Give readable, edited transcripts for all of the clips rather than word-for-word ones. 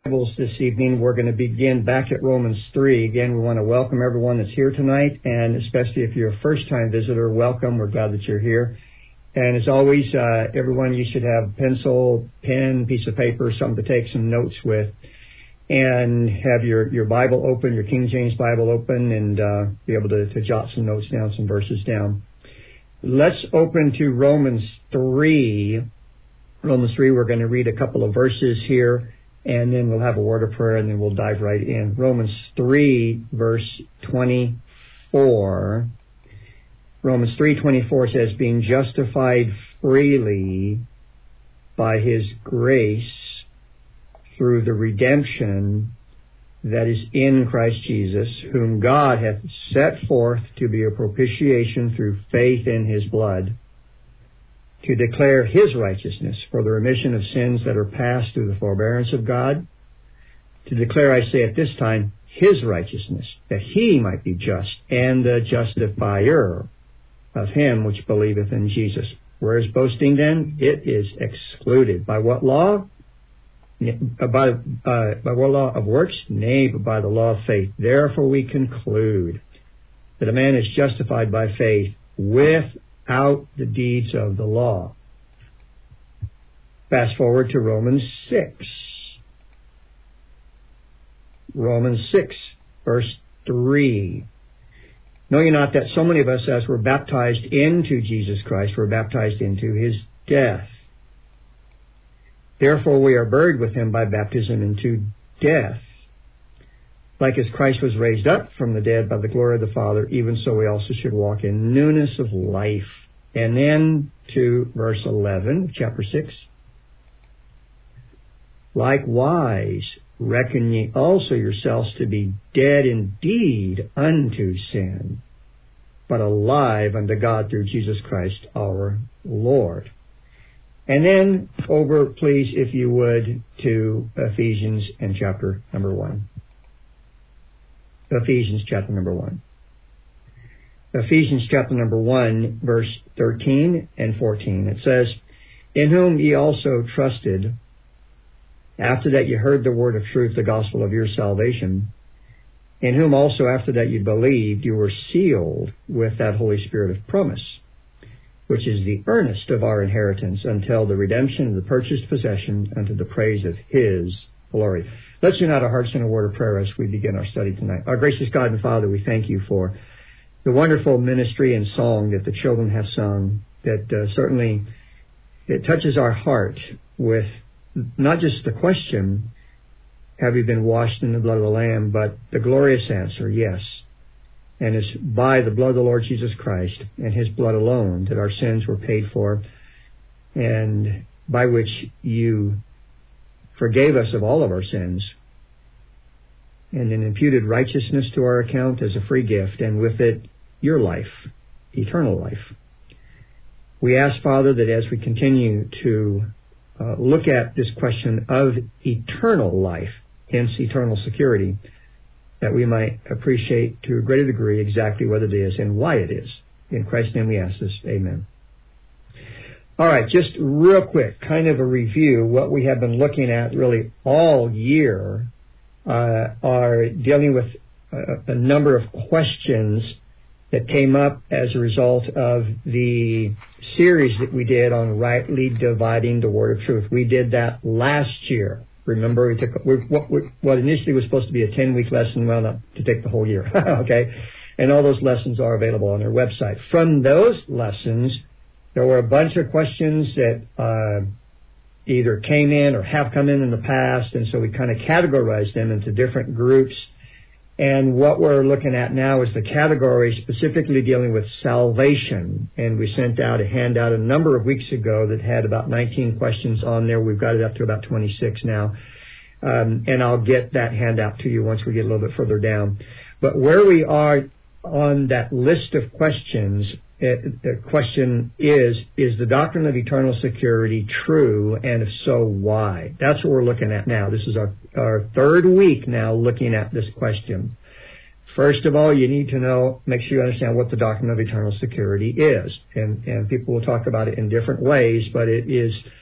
Bibles this evening. We're going to begin back at Romans 3. Again, we want to welcome everyone that's here tonight, and especially if you're a first-time visitor, welcome. We're glad that you're here. And as always, everyone, you should have pencil, pen, piece of paper, something to take some notes with, and have your Bible open, your King James Bible open, and be able to jot some notes down, some verses down. Let's open to Romans 3. Romans 3, we're going to read a couple of verses here, and then we'll have a word of prayer, and then we'll dive right in. Romans 3, verse 24. Romans 3:24 says, being justified freely by His grace through the redemption that is in Christ Jesus, whom God hath set forth to be a propitiation through faith in His blood, to declare His righteousness for the remission of sins that are past through the forbearance of God, to declare, I say at this time, His righteousness, that He might be just and the justifier of him which believeth in Jesus. Where is boasting then? It is excluded. By what law? By what law of works? Nay, but by the law of faith. Therefore we conclude that a man is justified by faith without the deeds of the law. Fast forward to Romans 6. Romans 6, verse 3. Know ye not that so many of us, as were baptized into Jesus Christ, were baptized into His death? Therefore we are buried with Him by baptism into death. Like as Christ was raised up from the dead by the glory of the Father, even so we also should walk in newness of life. And then to verse 11, chapter 6. Likewise, reckon ye also yourselves to be dead indeed unto sin, but alive unto God through Jesus Christ our Lord. And then over, please, if you would, to Ephesians and chapter number 1. Ephesians chapter number 1. Ephesians chapter number 1, verse 13 and 14. It says, in whom ye also trusted, after that you heard the word of truth, the gospel of your salvation, in whom also after that you believed, you were sealed with that Holy Spirit of promise, which is the earnest of our inheritance until the redemption of the purchased possession unto the praise of His glory. Let's unite our hearts in a word of prayer as we begin our study tonight. Our gracious God and Father, we thank You for the wonderful ministry and song that the children have sung, that certainly it touches our heart with not just the question, have you been washed in the blood of the Lamb, but the glorious answer, yes. And it's by the blood of the Lord Jesus Christ and His blood alone that our sins were paid for, and by which You forgave us of all of our sins and then imputed righteousness to our account as a free gift, and with it, Your life, eternal life. We ask, Father, that as we continue to look at this question of eternal life, hence eternal security, that we might appreciate to a greater degree exactly what it is and why it is. In Christ's name we ask this. Amen. All right, just real quick, kind of a review. What we have been looking at really all year are dealing with a number of questions that came up as a result of the series that we did on rightly dividing the word of truth. We did that last year. Remember, we took what initially was supposed to be a 10-week lesson, wound up to take the whole year. Okay? And all those lessons are available on our website. From those lessons, there were a bunch of questions that either came in or have come in the past, and so we kind of categorized them into different groups. And what we're looking at now is the category specifically dealing with salvation. And we sent out a handout a number of weeks ago that had about 19 questions on there. We've got it up to about 26 now. And I'll get that handout to you once we get a little bit further down. But where we are on that list of questions, the question is the doctrine of eternal security true? And if so, why? That's what we're looking at now. This is our third week now looking at this question. First of all, you need to make sure you understand what the doctrine of eternal security is. And people will talk about it in different ways, but it is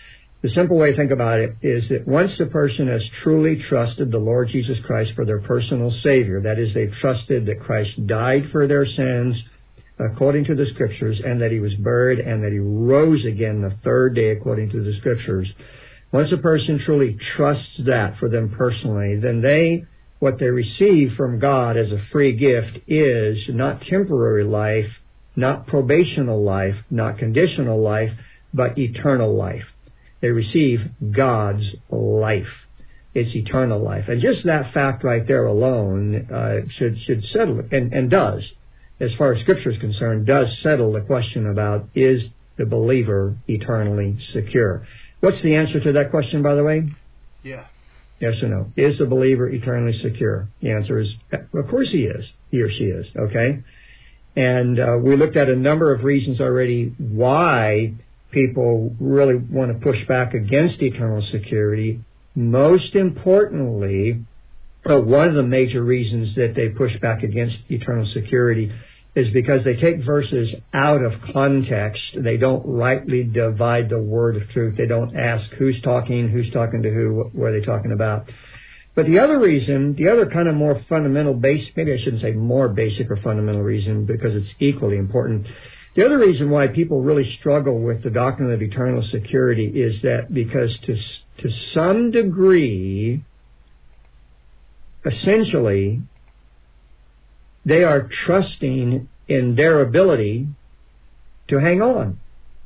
The simple way to think about it is that once the person has truly trusted the Lord Jesus Christ for their personal Savior, that is, they've trusted that Christ died for their sins according to the Scriptures, and that He was buried, and that He rose again the third day according to the Scriptures. Once a person truly trusts that for them personally, then what they receive from God as a free gift is not temporary life, not probational life, not conditional life, but eternal life. They receive God's life. It's eternal life. And just that fact right there alone should settle it, and does, as far as Scripture is concerned, does settle the question about, is the believer eternally secure? What's the answer to that question, by the way? Yes. Yes or no? Is the believer eternally secure? The answer is, of course he is. He or she is, okay? And we looked at a number of reasons already why people really want to push back against eternal security. Most importantly, one of the major reasons that they push back against eternal security is because they take verses out of context. They don't rightly divide the word of truth. They don't ask who's talking to who, what are they talking about. But the other reason, the other kind of more fundamental maybe I shouldn't say more basic or fundamental reason, because it's equally important. The other reason why people really struggle with the doctrine of eternal security is that because to some degree, essentially, they are trusting in their ability to hang on.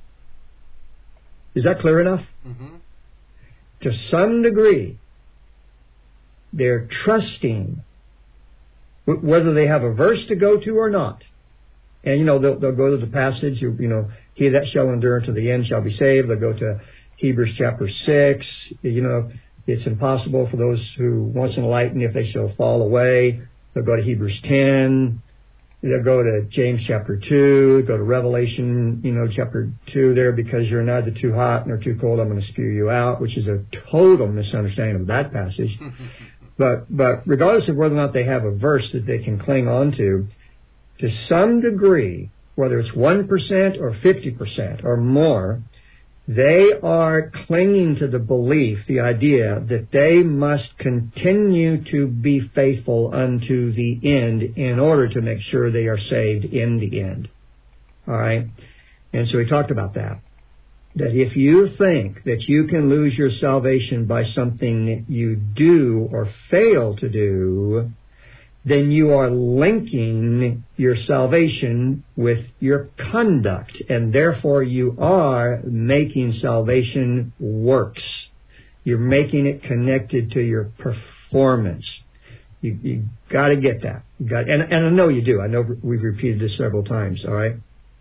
Is that clear enough? Mm-hmm. To some degree, they're trusting, whether they have a verse to go to or not. And, they'll go to the passage, he that shall endure to the end shall be saved. They'll go to Hebrews chapter 6. It's impossible for those who once enlightened, if they shall fall away. They'll go to Hebrews 10. They'll go to James chapter 2. Go to Revelation, chapter 2 there, because you're neither too hot nor too cold, I'm going to spew you out, which is a total misunderstanding of that passage. But regardless of whether or not they have a verse that they can cling on to some degree, whether it's 1% or 50% or more, they are clinging to the belief, the idea that they must continue to be faithful unto the end in order to make sure they are saved in the end. All right? And so we talked about that. That if you think that you can lose your salvation by something that you do or fail to do, then you are linking your salvation with your conduct, and therefore you are making salvation works. You're making it connected to your performance. You got to get that. And I know you do. I know we've repeated this several times. All right.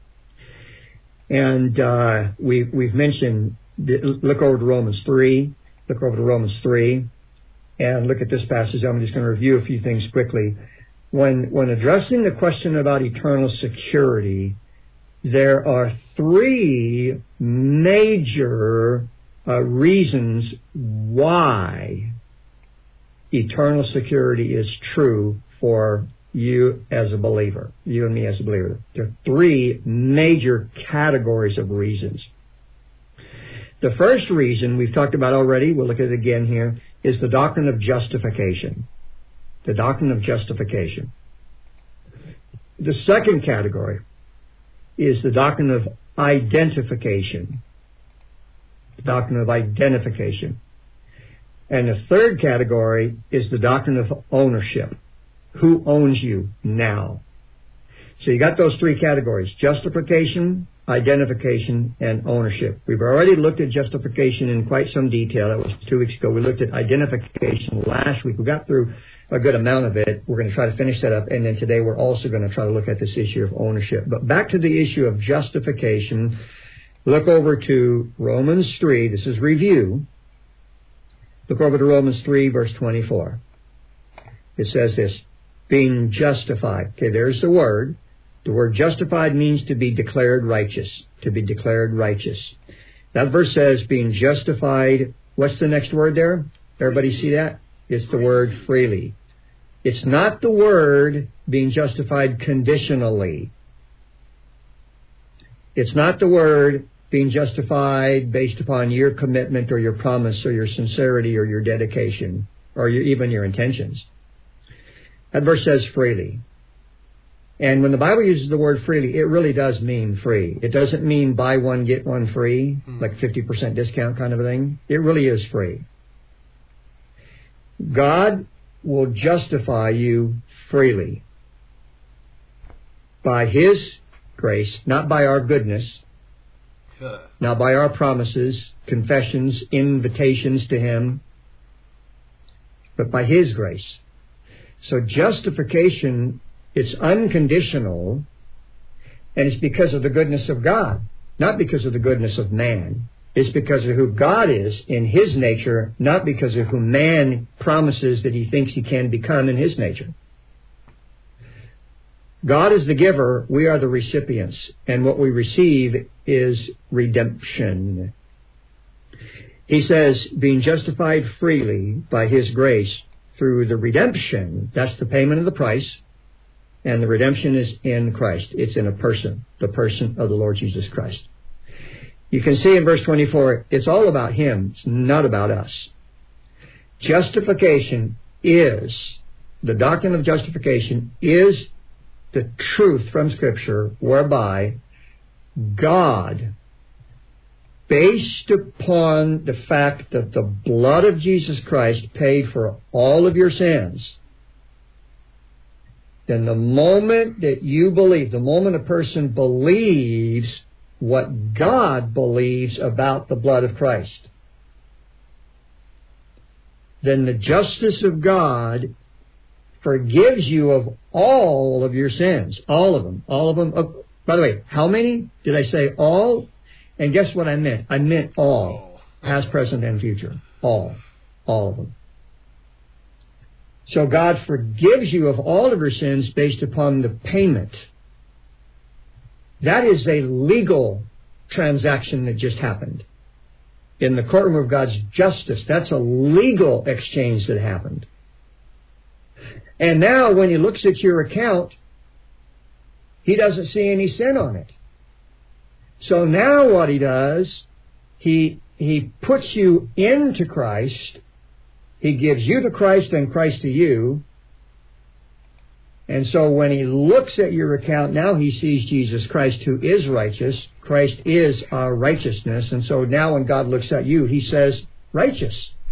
And we've mentioned. Look over to Romans 3. Look over to Romans 3. And look at this passage. I'm just going to review a few things quickly. When addressing the question about eternal security, there are three major reasons why eternal security is true for you as a believer, you and me as a believer. There are three major categories of reasons. The first reason we've talked about already, we'll look at it again here, is the doctrine of justification. The doctrine of justification. The second category is the doctrine of identification. The doctrine of identification. And the third category is the doctrine of ownership. Who owns you now? So you got those three categories: justification, identification, and ownership. We've already looked at justification in quite some detail. That was 2 weeks ago. We looked at identification last week. We got through a good amount of it. We're going to try to finish that up. And then today we're also going to try to look at this issue of ownership. But back to the issue of justification, look over to Romans 3. This is review. Look over to Romans 3, verse 24. It says this: being justified. Okay, there's the word. The word justified means to be declared righteous. To be declared righteous. That verse says being justified. What's the next word there? Everybody see that? It's the word freely. It's not the word being justified conditionally. It's not the word being justified based upon your commitment or your promise or your sincerity or your dedication or even your intentions. That verse says freely. And when the Bible uses the word freely, it really does mean free. It doesn't mean buy one, get one free, like 50% discount kind of a thing. It really is free. God will justify you freely by His grace, not by our goodness, not by our promises, confessions, invitations to Him, but by His grace. So justification, it's unconditional, and it's because of the goodness of God, not because of the goodness of man. It's because of who God is in His nature, not because of who man promises that he thinks he can become in his nature. God is the giver, we are the recipients, and what we receive is redemption. He says, being justified freely by His grace through the redemption, that's the payment of the price, and the redemption is in Christ. It's in a person, the person of the Lord Jesus Christ. You can see in verse 24, it's all about Him. It's not about us. Justification is, the doctrine of justification is the truth from Scripture whereby God, based upon the fact that the blood of Jesus Christ paid for all of your sins, then the moment that you believe, the moment a person believes what God believes about the blood of Christ, then the justice of God forgives you of all of your sins. All of them. All of them. Oh, by the way, how many? Did I say all? And guess what I meant? I meant all. Past, present, and future. All. All of them. So God forgives you of all of your sins based upon the payment. That is a legal transaction that just happened. In the courtroom of God's justice, that's a legal exchange that happened. And now when He looks at your account, He doesn't see any sin on it. So now what He does, He puts you into Christ. He gives you to Christ and Christ to you. And so when He looks at your account, now He sees Jesus Christ, who is righteous. Christ is our righteousness. And so now when God looks at you, He says, righteous.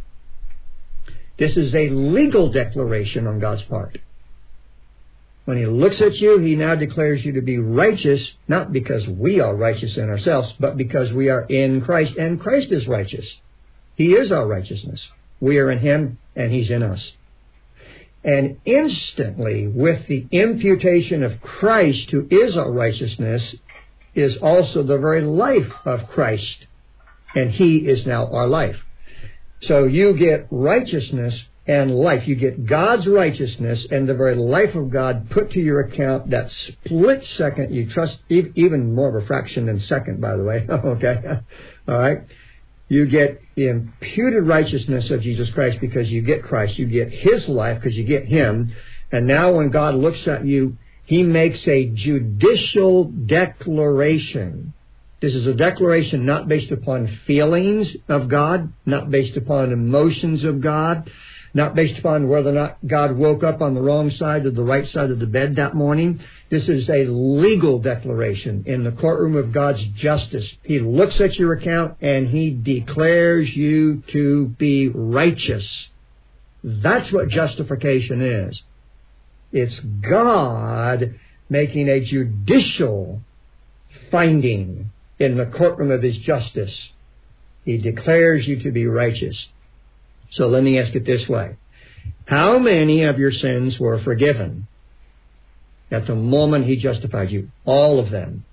This is a legal declaration on God's part. When He looks at you, He now declares you to be righteous, not because we are righteous in ourselves, but because we are in Christ, and Christ is righteous. He is our righteousness. We are in Him, and He's in us. And instantly, with the imputation of Christ, who is our righteousness, is also the very life of Christ. And He is now our life. So you get righteousness and life. You get God's righteousness and the very life of God put to your account that split second. You trust even more of a fraction than second, by the way. Okay. All right. You get the imputed righteousness of Jesus Christ because you get Christ. You get His life because you get Him. And now when God looks at you, He makes a judicial declaration. This is a declaration not based upon feelings of God, not based upon emotions of God, not based upon whether or not God woke up on the wrong side or the right side of the bed that morning. This is a legal declaration in the courtroom of God's justice. He looks at your account and He declares you to be righteous. That's what justification is. It's God making a judicial finding in the courtroom of His justice. He declares you to be righteous. So let me ask it this way. How many of your sins were forgiven at the moment He justified you? All of them.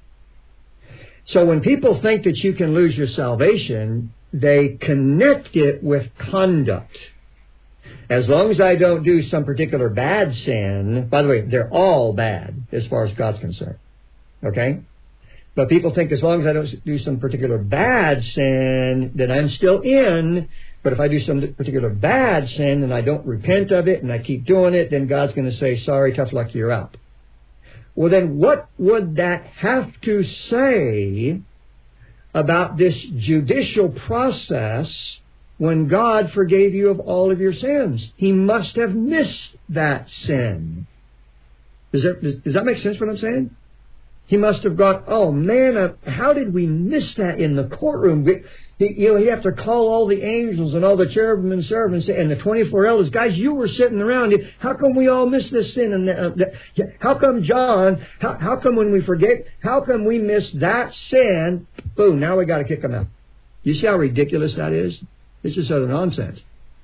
So when people think that you can lose your salvation, they connect it with conduct. As long as I don't do some particular bad sin, by the way, they're all bad as far as God's concerned. Okay? But people think as long as I don't do some particular bad sin, then I'm still in. But if I do some particular bad sin and I don't repent of it and I keep doing it, then God's going to say, sorry, tough luck, you're out. Well, then what would that have to say about this judicial process when God forgave you of all of your sins. He must have missed that sin. Does that make sense what I'm saying? He must have gone, oh man, how did we miss that in the courtroom? He'd have to call all the angels and all the cherubim and seraphims and the 24 elders. Guys, you were sitting around. How come we all miss this sin? And how come John, how come when we forget, how come we miss that sin? Boom, now we got to kick them out. You see how ridiculous that is? It's just utter nonsense.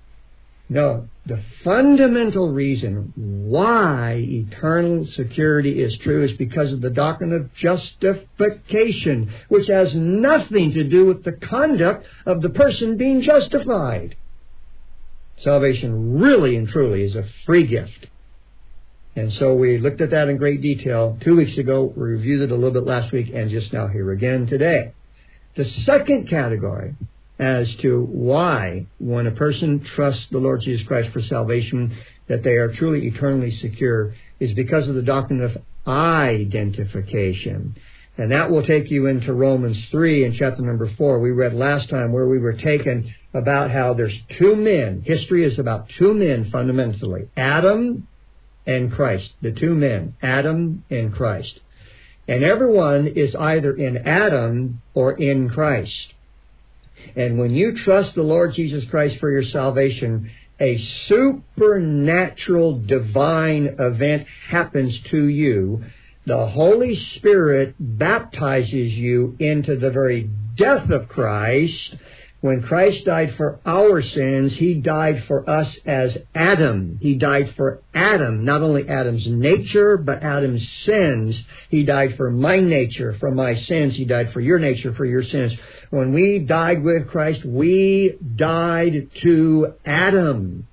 No, the fundamental reason why eternal security is true is because of the doctrine of justification, which has nothing to do with the conduct of the person being justified. Salvation really and truly is a free gift. And so we looked at that in great detail 2 weeks ago. We reviewed it a little bit last week and just now here again today. The second category as to why, when a person trusts the Lord Jesus Christ for salvation, that they are truly eternally secure, is because of the doctrine of identification. And that will take you into Romans 3 in chapter number 4. We read last time where we were taken about how there's two men. History is about two men fundamentally. Adam and Christ. The two men. Adam and Christ. And everyone is either in Adam or in Christ. And when you trust the Lord Jesus Christ for your salvation, a supernatural divine event happens to you. The Holy Spirit baptizes you into the very death of Christ. When Christ died for our sins, He died for us as Adam. He died for Adam, not only Adam's nature, but Adam's sins. He died for my nature, for my sins. He died for your nature, for your sins. When we died with Christ, we died to Adam.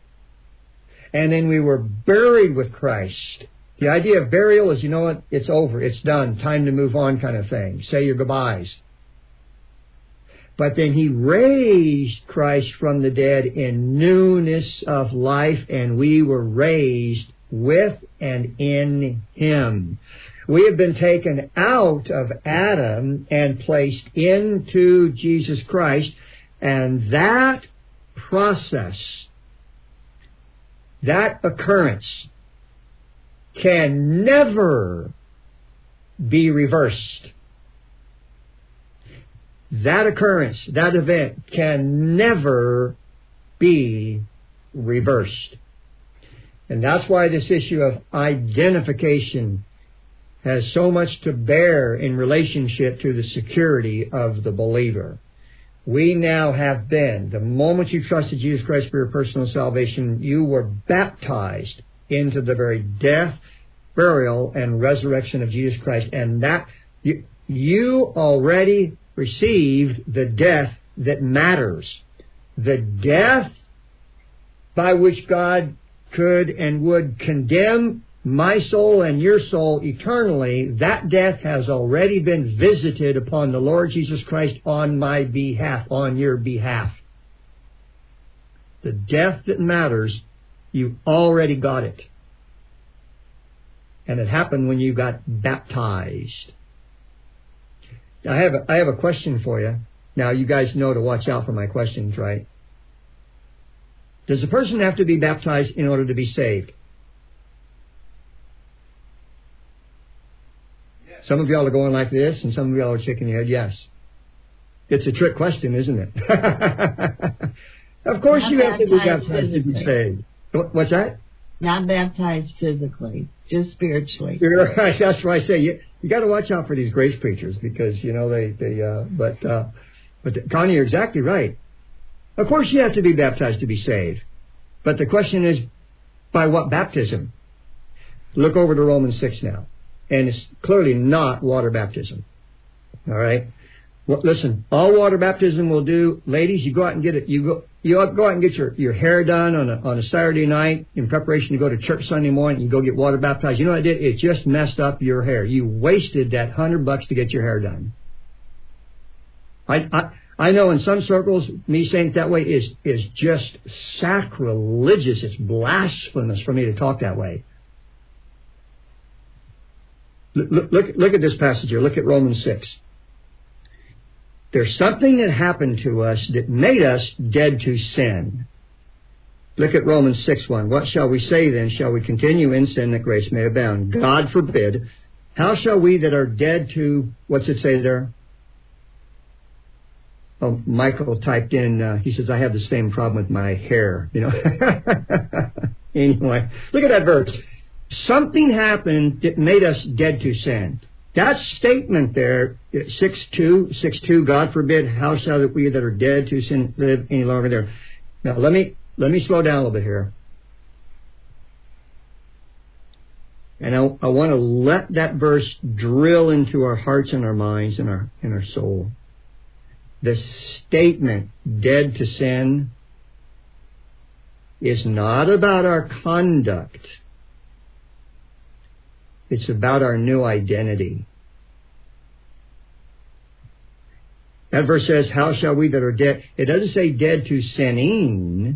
And then we were buried with Christ. The idea of burial is, you know what, it's over, it's done, time to move on kind of thing. Say your goodbyes. But then He raised Christ from the dead in newness of life, and we were raised with and in Him. We have been taken out of Adam and placed into Jesus Christ, and that process, that occurrence, can never be reversed. That occurrence, that event, can never be reversed. And that's why this issue of identification has so much to bear in relationship to the security of the believer. We now have been, the moment you trusted Jesus Christ for your personal salvation, you were baptized into the very death, burial, and resurrection of Jesus Christ. And that you already received the death that matters. The death by which God could and would condemn my soul and your soul eternally, that death has already been visited upon the Lord Jesus Christ on my behalf, on your behalf. The death that matters, you already got it. And it happened when you got baptized. I have a question for you. Now, you guys know to watch out for my questions, right? Does a person have to be baptized in order to be saved? Yes. Some of y'all are going like this, and some of y'all are shaking your head, yes. It's a trick question, isn't it? Of course you have to be baptized to be saved. What's that? Not baptized physically, just spiritually. You're right. That's why I say you got to watch out for these grace preachers because, you know, but Connie, you're exactly right. Of course you have to be baptized to be saved. But the question is, by what baptism? Look over to Romans 6 now. And it's clearly not water baptism. All right? Well, listen, all water baptism will do, ladies, you go out and get it. You go out and get your hair done on a Saturday night in preparation to go to church Sunday morning. You go get water baptized. You know what it did? It just messed up your hair. You wasted that $100 to get your hair done. I know in some circles, me saying it that way is just sacrilegious. It's blasphemous for me to talk that way. Look at this passage here. Look at Romans 6. There's something that happened to us that made us dead to sin. Look at Romans 6:1. What shall we say then? Shall we continue in sin that grace may abound? God forbid. How shall we that are dead to, what's it say there? Oh, Michael typed in, he says, I have the same problem with my hair. Anyway, look at that verse. Something happened that made us dead to sin. That statement there, 6:2, God forbid, how shall we that are dead to sin live any longer there? Now, let me slow down a little bit here. And I want to let that verse drill into our hearts and our minds and our soul. The statement, dead to sin, is not about our conduct. It's about our new identity. That verse says, how shall we that are dead? It doesn't say dead to sinning.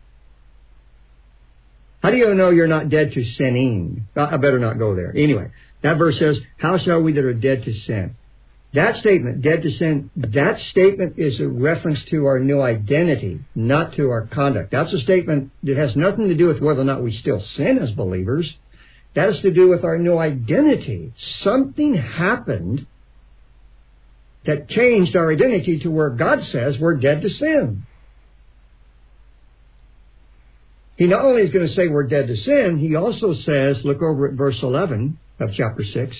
How do you know you're not dead to sinning? I better not go there. Anyway, that verse says, how shall we that are dead to sin? That statement, dead to sin, that statement is a reference to our new identity, not to our conduct. That's a statement that has nothing to do with whether or not we still sin as believers. That has to do with our new identity. Something happened that changed our identity to where God says we're dead to sin. He not only is going to say we're dead to sin, he also says, look over at verse 11 of chapter 6.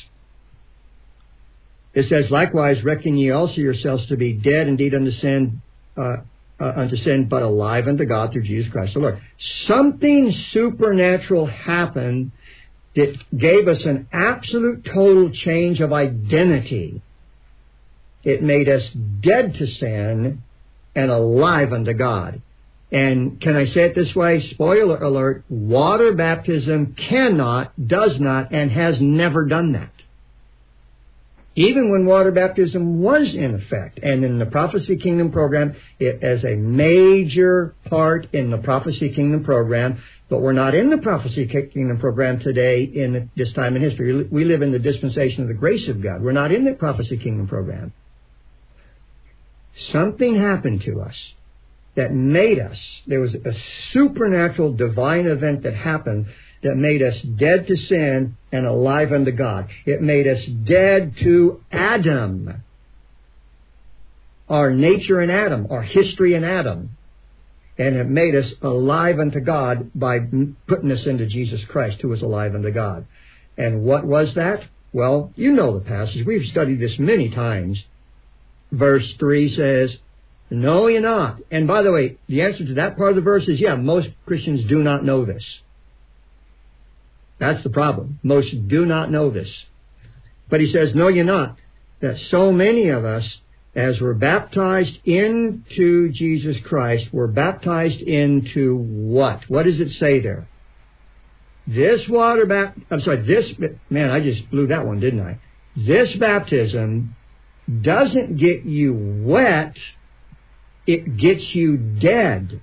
It says, likewise, reckon ye also yourselves to be dead indeed unto sin, but alive unto God through Jesus Christ the Lord. Something supernatural happened that gave us an absolute total change of identity. It made us dead to sin and alive unto God. And can I say it this way? Spoiler alert, water baptism cannot, does not, and has never done that. Even when water baptism was in effect, and in the Prophecy Kingdom program, it as a major part in the Prophecy Kingdom program, but we're not in the Prophecy Kingdom program today in this time in history. We live in the dispensation of the grace of God. We're not in the Prophecy Kingdom program. Something happened to us that made us, there was a supernatural divine event that happened that made us dead to sin and alive unto God. It made us dead to Adam, our nature in Adam, our history in Adam. And it made us alive unto God by putting us into Jesus Christ, who was alive unto God. And what was that? Well, you know the passage. We've studied this many times. Verse 3 says, know ye not. And by the way, the answer to that part of the verse is, yeah, most Christians do not know this. That's the problem. Most do not know this. But he says, know ye not, that so many of us, as were baptized into Jesus Christ, were baptized into what? What does it say there? This man, I just blew that one, didn't I? This baptism doesn't get you wet, it gets you dead.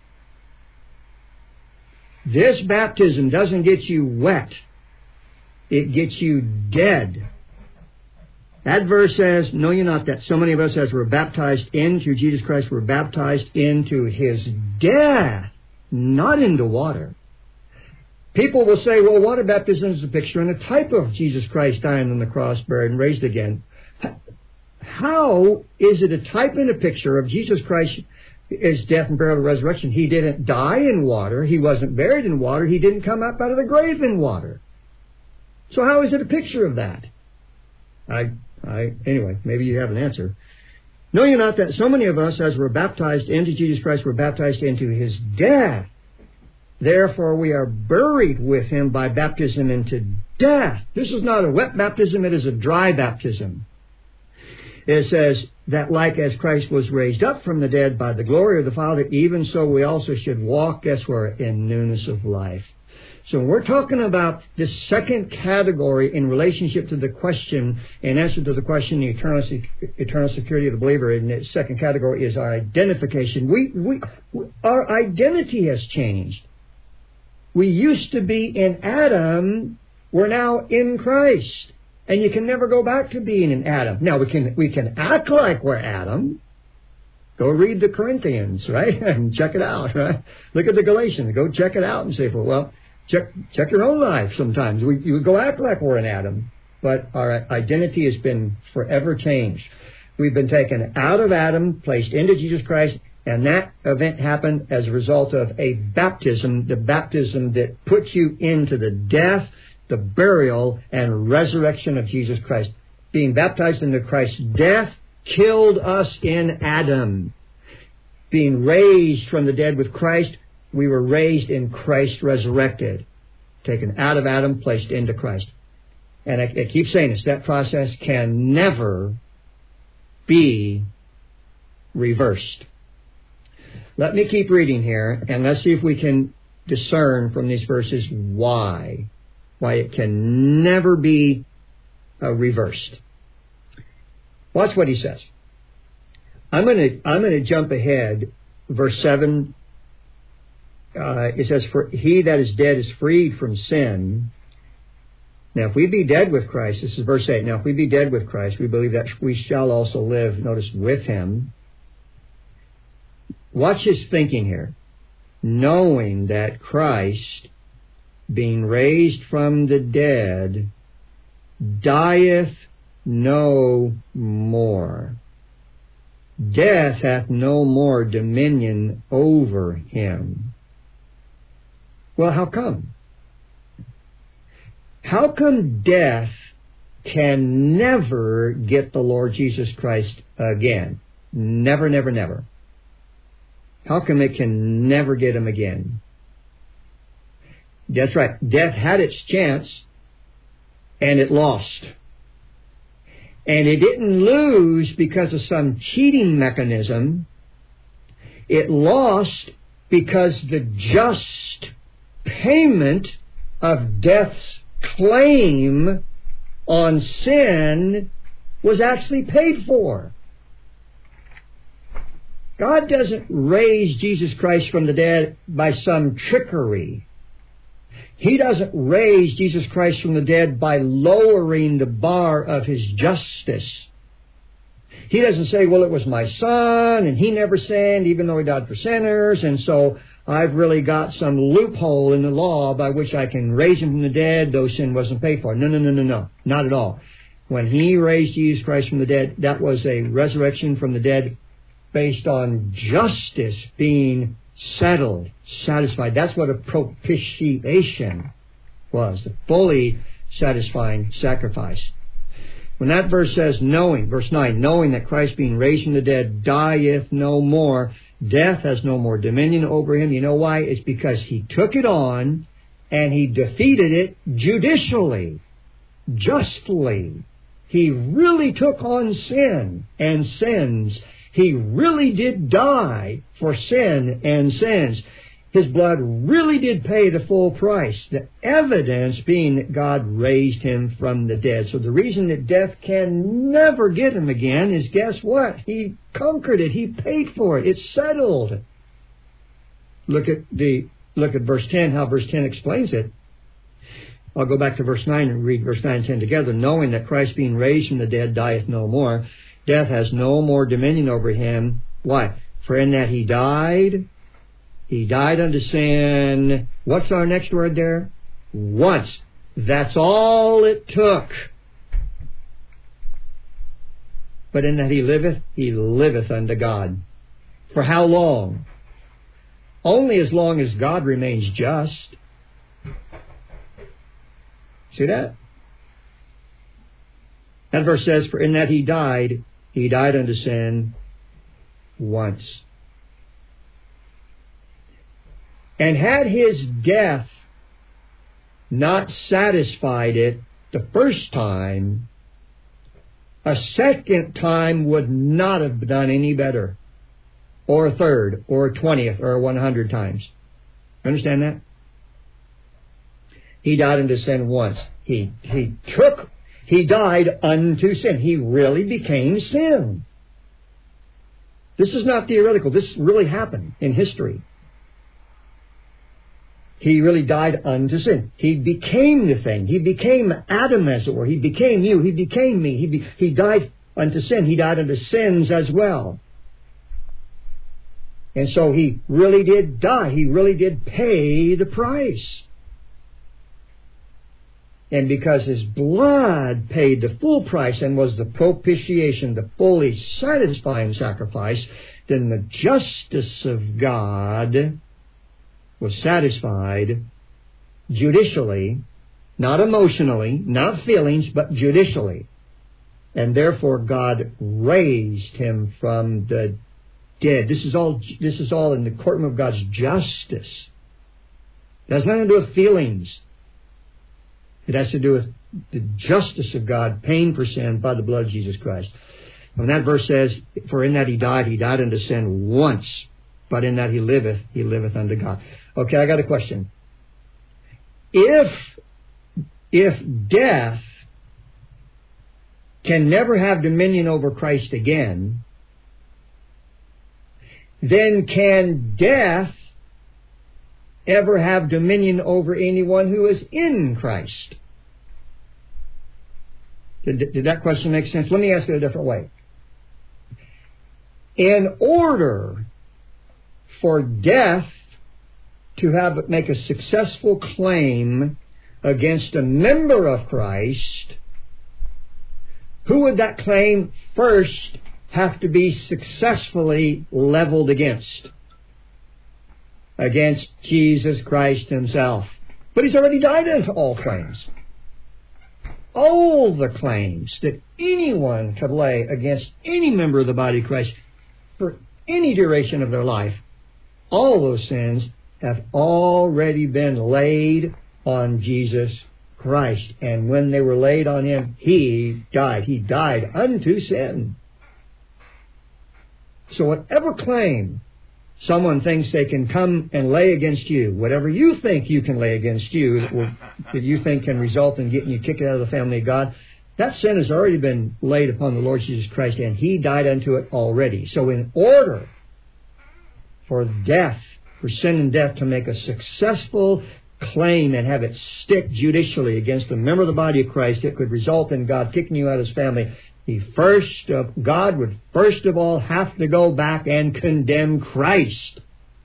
This baptism doesn't get you wet, it gets you dead. That verse says, know ye not that so many of us as were baptized into Jesus Christ were baptized into His death, not into water. People will say, well, water baptism is a picture and a type of Jesus Christ dying on the cross, buried and raised again. How is it a type and a picture of Jesus Christ, His death and burial and resurrection? He didn't die in water. He wasn't buried in water. He didn't come up out of the grave in water. So how is it a picture of that? Anyway, maybe you have an answer. Know ye not that so many of us, as were baptized into Jesus Christ, were baptized into His death? Therefore we are buried with Him by baptism into death. This is not a wet baptism, it is a dry baptism. It says that like as Christ was raised up from the dead by the glory of the Father, even so we also should walk, guess where? In newness of life. So when we're talking about this second category in relationship to the question, in answer to the question, the eternal security of the believer, and the second category is our identification. Our identity has changed. We used to be in Adam, we're now in Christ. And you can never go back to being an Adam. Now, we can act like we're Adam. Go read the Corinthians, right? And check it out, right? Look at the Galatians. Go check it out and say, well, check your own life sometimes. You go act like we're an Adam. But our identity has been forever changed. We've been taken out of Adam, placed into Jesus Christ, and that event happened as a result of a baptism, the baptism that puts you into the death, the burial, and resurrection of Jesus Christ. Being baptized into Christ's death killed us in Adam. Being raised from the dead with Christ, we were raised in Christ resurrected. Taken out of Adam, placed into Christ. And I keep saying this, that process can never be reversed. Let me keep reading here, and let's see if we can discern from these verses why it can never be reversed. Watch what he says. I'm going to jump ahead. Verse 7, it says, "For he that is dead is freed from sin." Now, if we be dead with Christ, this is verse 8. Now, if we be dead with Christ, we believe that we shall also live, notice, with him. Watch his thinking here. Knowing that Christ, being raised from the dead, dieth no more. Death hath no more dominion over him. Well, how come? How come death can never get the Lord Jesus Christ again? Never, never, never. How come it can never get him again? That's right. Death had its chance, and it lost. And it didn't lose because of some cheating mechanism. It lost because the just payment of death's claim on sin was actually paid for. God doesn't raise Jesus Christ from the dead by some trickery. He doesn't raise Jesus Christ from the dead by lowering the bar of his justice. He doesn't say, well, it was my son, and he never sinned, even though he died for sinners, and so I've really got some loophole in the law by which I can raise him from the dead, though sin wasn't paid for. No. Not at all. When he raised Jesus Christ from the dead, that was a resurrection from the dead based on justice being settled, satisfied. That's what a propitiation was, the fully satisfying sacrifice. When that verse says knowing, verse 9, knowing that Christ being raised from the dead dieth no more, death has no more dominion over him. You know why? It's because he took it on and he defeated it judicially, justly. He really took on sin and sins. He really did die for sin and sins. His blood really did pay the full price. The evidence being that God raised him from the dead. So the reason that death can never get him again is, guess what? He conquered it. He paid for it. It's settled. Look at verse 10, how verse 10 explains it. I'll go back to verse 9 and read verse 9 and 10 together. Knowing that Christ being raised from the dead dieth no more. Death has no more dominion over him. Why? For in that he died unto sin. What's our next word there? Once. That's all it took. But in that he liveth unto God. For how long? Only as long as God remains just. See that? That verse says, for in that he died unto sin once. And had his death not satisfied it the first time, a second time would not have done any better. Or a third, or a 20th, or 100 times. Understand that? He died unto sin once. He died unto sin. He really became sin. This is not theoretical. This really happened in history. He really died unto sin. He became the thing. He became Adam, as it were. He became you. He became me. He died unto sin. He died unto sins as well. And so He really did die. He really did pay the price. And because His blood paid the full price and was the propitiation, the fully satisfying sacrifice, then the justice of God was satisfied judicially, not emotionally, not feelings, but judicially. And therefore God raised Him from the dead. This is all in the courtroom of God's justice. It has nothing to do with feelings. It has to do with the justice of God, paying for sin by the blood of Jesus Christ. When that verse says, for in that He died unto sin once, but in that He liveth unto God. Okay, I got a question. If death can never have dominion over Christ again, then can death ever have dominion over anyone who is in Christ? Did that question make sense? Let me ask it a different way. In order for death to make a successful claim against a member of Christ, who would that claim first have to be successfully leveled against? Against Jesus Christ Himself. But He's already died unto all claims. All the claims that anyone could lay against any member of the body of Christ for any duration of their life, all those sins have already been laid on Jesus Christ. And when they were laid on Him, He died. He died unto sin. So whatever claim someone thinks they can come and lay against you, whatever you think you can lay against you, that you think can result in getting you kicked out of the family of God, that sin has already been laid upon the Lord Jesus Christ, and He died unto it already. So in order for sin and death to make a successful claim and have it stick judicially against a member of the body of Christ, it could result in God kicking you out of His family. God would first of all have to go back and condemn Christ.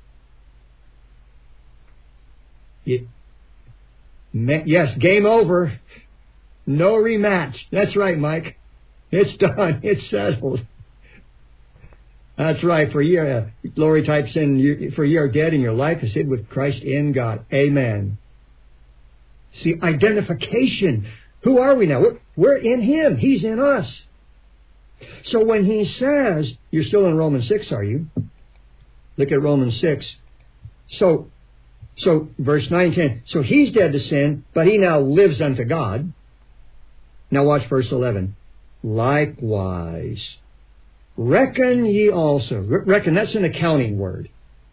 Yes, game over. No rematch. That's right, Mike. It's done. It's settled. That's right. For ye, Glory types in, for ye are dead and your life is hid with Christ in God. Amen. See, identification. Who are we now? We're in Him. He's in us. So when He says, you're still in Romans 6, are you? Look at Romans 6. So verse 9 and 10. So He's dead to sin, but He now lives unto God. Now watch verse 11. Likewise, reckon ye also. Reckon, that's an accounting word.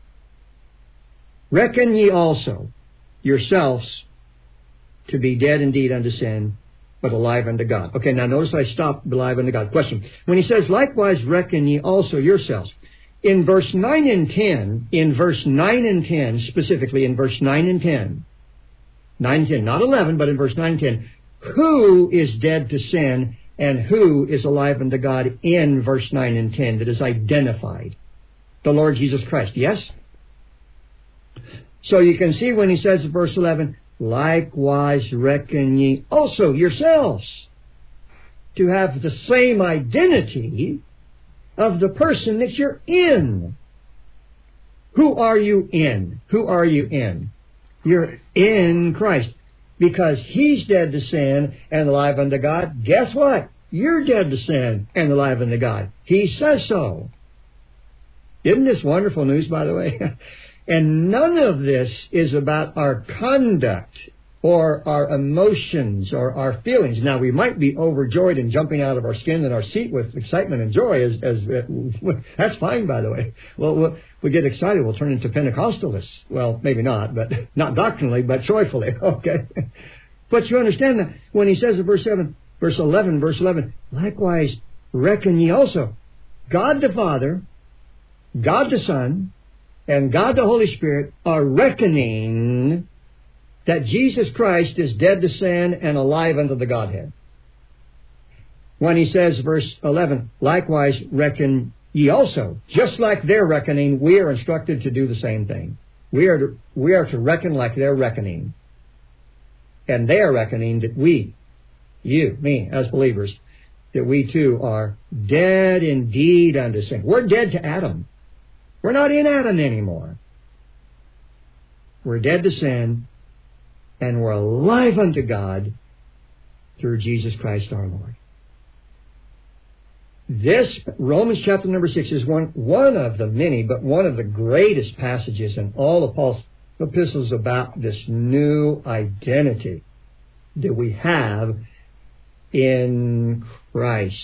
Reckon ye also yourselves to be dead indeed unto sin, but alive unto God. Okay, now notice I stopped alive unto God. Question. When he says, likewise reckon ye also yourselves, in verse 9 and 10, specifically in verse 9 and 10, 9 and 10, not 11, but in verse 9 and 10, who is dead to sin and who is alive unto God in verse 9 and 10 that is identified? The Lord Jesus Christ, yes? So you can see when he says in verse 11, likewise reckon ye also yourselves to have the same identity of the person that you're in. Who are you in? Who are you in? You're in Christ. Because He's dead to sin and alive unto God. Guess what? You're dead to sin and alive unto God. He says so. Isn't this wonderful news, by the way? And none of this is about our conduct or our emotions or our feelings. Now, we might be overjoyed and jumping out of our skin in our seat with excitement and joy. That's fine, by the way. Well, we get excited, we'll turn into Pentecostalists. Well, maybe not, but not doctrinally, but joyfully. Okay. But you understand that when he says in verse 11, likewise reckon ye also. God the Father, God the Son, and God the Holy Spirit are reckoning that Jesus Christ is dead to sin and alive unto the Godhead. When he says, verse 11, likewise reckon ye also. Just like they're reckoning, we are instructed to do the same thing. We are to reckon like they're reckoning. And they are reckoning that we, you, me, as believers, that we too are dead indeed unto sin. We're dead to Adam. We're not in Adam anymore. We're dead to sin, and we're alive unto God through Jesus Christ our Lord. This, Romans chapter number 6, is one of the many, but one of the greatest passages in all of Paul's epistles about this new identity that we have in Christ.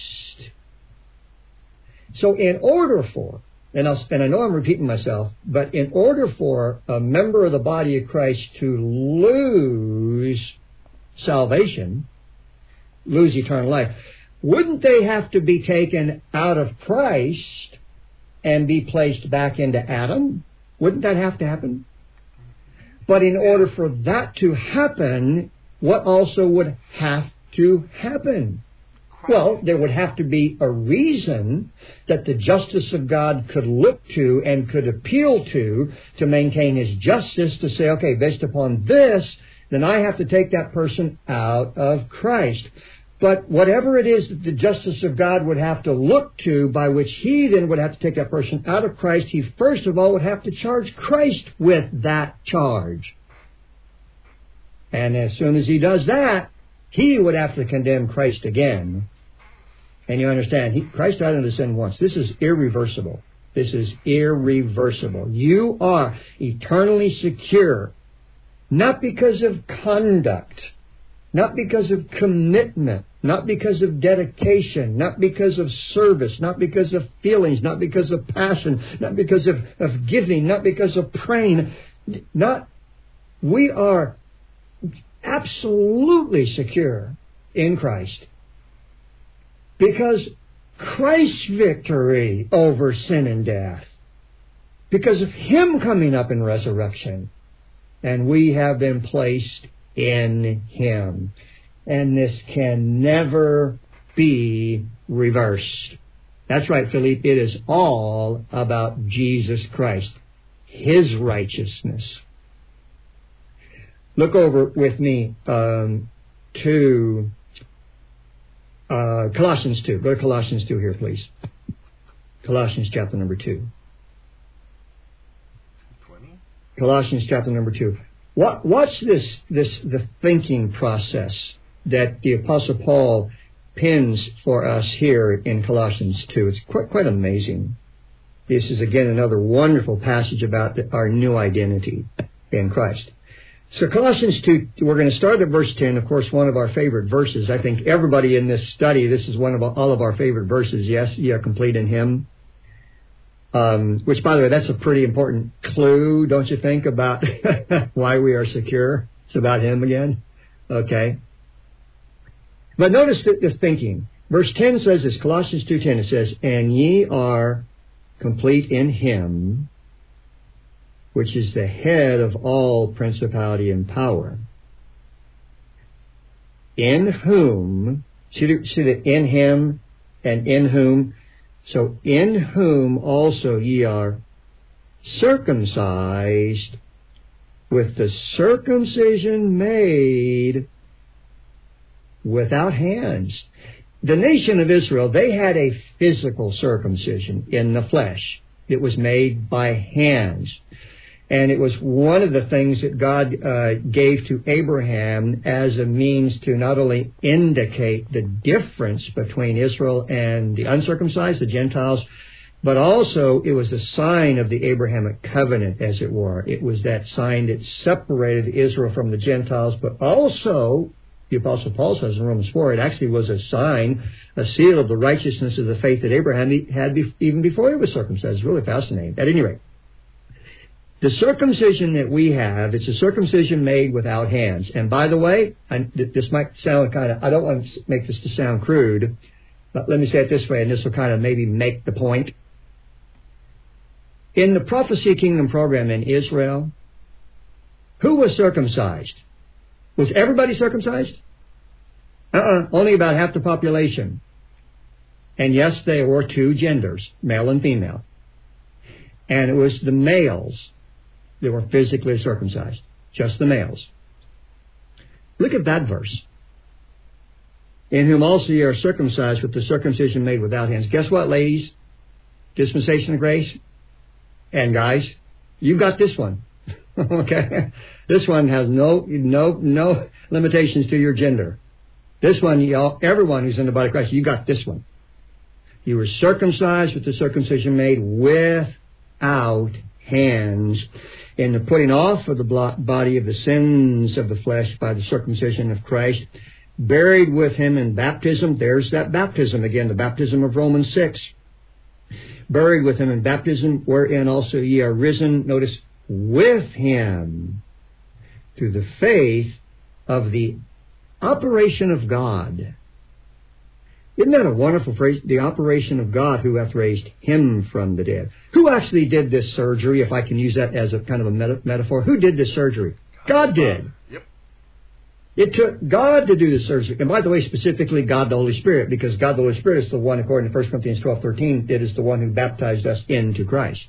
So in order for, and I know I'm repeating myself, but in order for a member of the body of Christ to lose salvation, lose eternal life, wouldn't they have to be taken out of Christ and be placed back into Adam? Wouldn't that have to happen? But in order for that to happen, what also would have to happen? Well, there would have to be a reason that the justice of God could look to and could appeal to maintain His justice, to say, okay, based upon this, then I have to take that person out of Christ. But whatever it is that the justice of God would have to look to, by which He then would have to take that person out of Christ, He first of all would have to charge Christ with that charge. And as soon as He does that, He would have to condemn Christ again. And you understand, Christ died unto sin once. This is irreversible. This is irreversible. You are eternally secure, not because of conduct, not because of commitment, not because of dedication, not because of service, not because of feelings, not because of passion, not because of giving, not because of praying. We are absolutely secure in Christ because Christ's victory over sin and death, because of Him coming up in resurrection, and we have been placed in Him. And this can never be reversed. That's right, Philippe. It is all about Jesus Christ, His righteousness. Look over with me to Colossians 2. Go to Colossians 2 here, please. Colossians chapter number 2. 20? Colossians chapter number 2. What's the thinking process that the Apostle Paul pins for us here in Colossians 2? It's quite amazing. This is again another wonderful passage about our new identity in Christ. So Colossians 2, we're going to start at verse 10, of course, one of our favorite verses. I think everybody in this study, this is one of all of our favorite verses. Yes, ye are complete in Him. Which, by the way, that's a pretty important clue, don't you think, about why we are secure? It's about Him again. Okay. But notice the thinking. Verse 10 says this, Colossians 2:10, it says, and ye are complete in Him, which is the head of all principality and power, in whom, see that in Him and in whom, so in whom also ye are circumcised with the circumcision made without hands. The nation of Israel, they had a physical circumcision in the flesh. It was made by hands. And it was one of the things that God gave to Abraham as a means to not only indicate the difference between Israel and the uncircumcised, the Gentiles, but also it was a sign of the Abrahamic covenant, as it were. It was that sign that separated Israel from the Gentiles, but also, the Apostle Paul says in Romans 4, it actually was a sign, a seal of the righteousness of the faith that Abraham had even before he was circumcised. It's really fascinating. At any rate, the circumcision that we have, it's a circumcision made without hands. And by the way, this might sound I don't want to make this to sound crude, but let me say it this way, and this will kind of maybe make the point. In the Prophecy Kingdom program in Israel, who was circumcised? Was everybody circumcised? Only about half the population. And yes, there were two genders, male and female. And it was the males that were physically circumcised. Just the males. Look at that verse. In whom also ye are circumcised with the circumcision made without hands. Guess what, ladies? Dispensation of grace. And guys, you got this one. Okay? This one has no limitations to your gender. This one, everyone who's in the body of Christ, you got this one. You were circumcised with the circumcision made without hands, in the putting off of the body of the sins of the flesh by the circumcision of Christ, buried with him in baptism. There's that baptism again, the baptism of Romans 6. Buried with him in baptism, wherein also ye are risen, notice, with him, through the faith of the operation of God. Isn't that a wonderful phrase? The operation of God who hath raised him from the dead. Who actually did this surgery, if I can use that as a kind of a metaphor? Who did this surgery? God did. Yep. It took God to do the surgery. And by the way, specifically God the Holy Spirit, because God the Holy Spirit is the one, according to 1 Corinthians 12:13, it is the one who baptized us into Christ.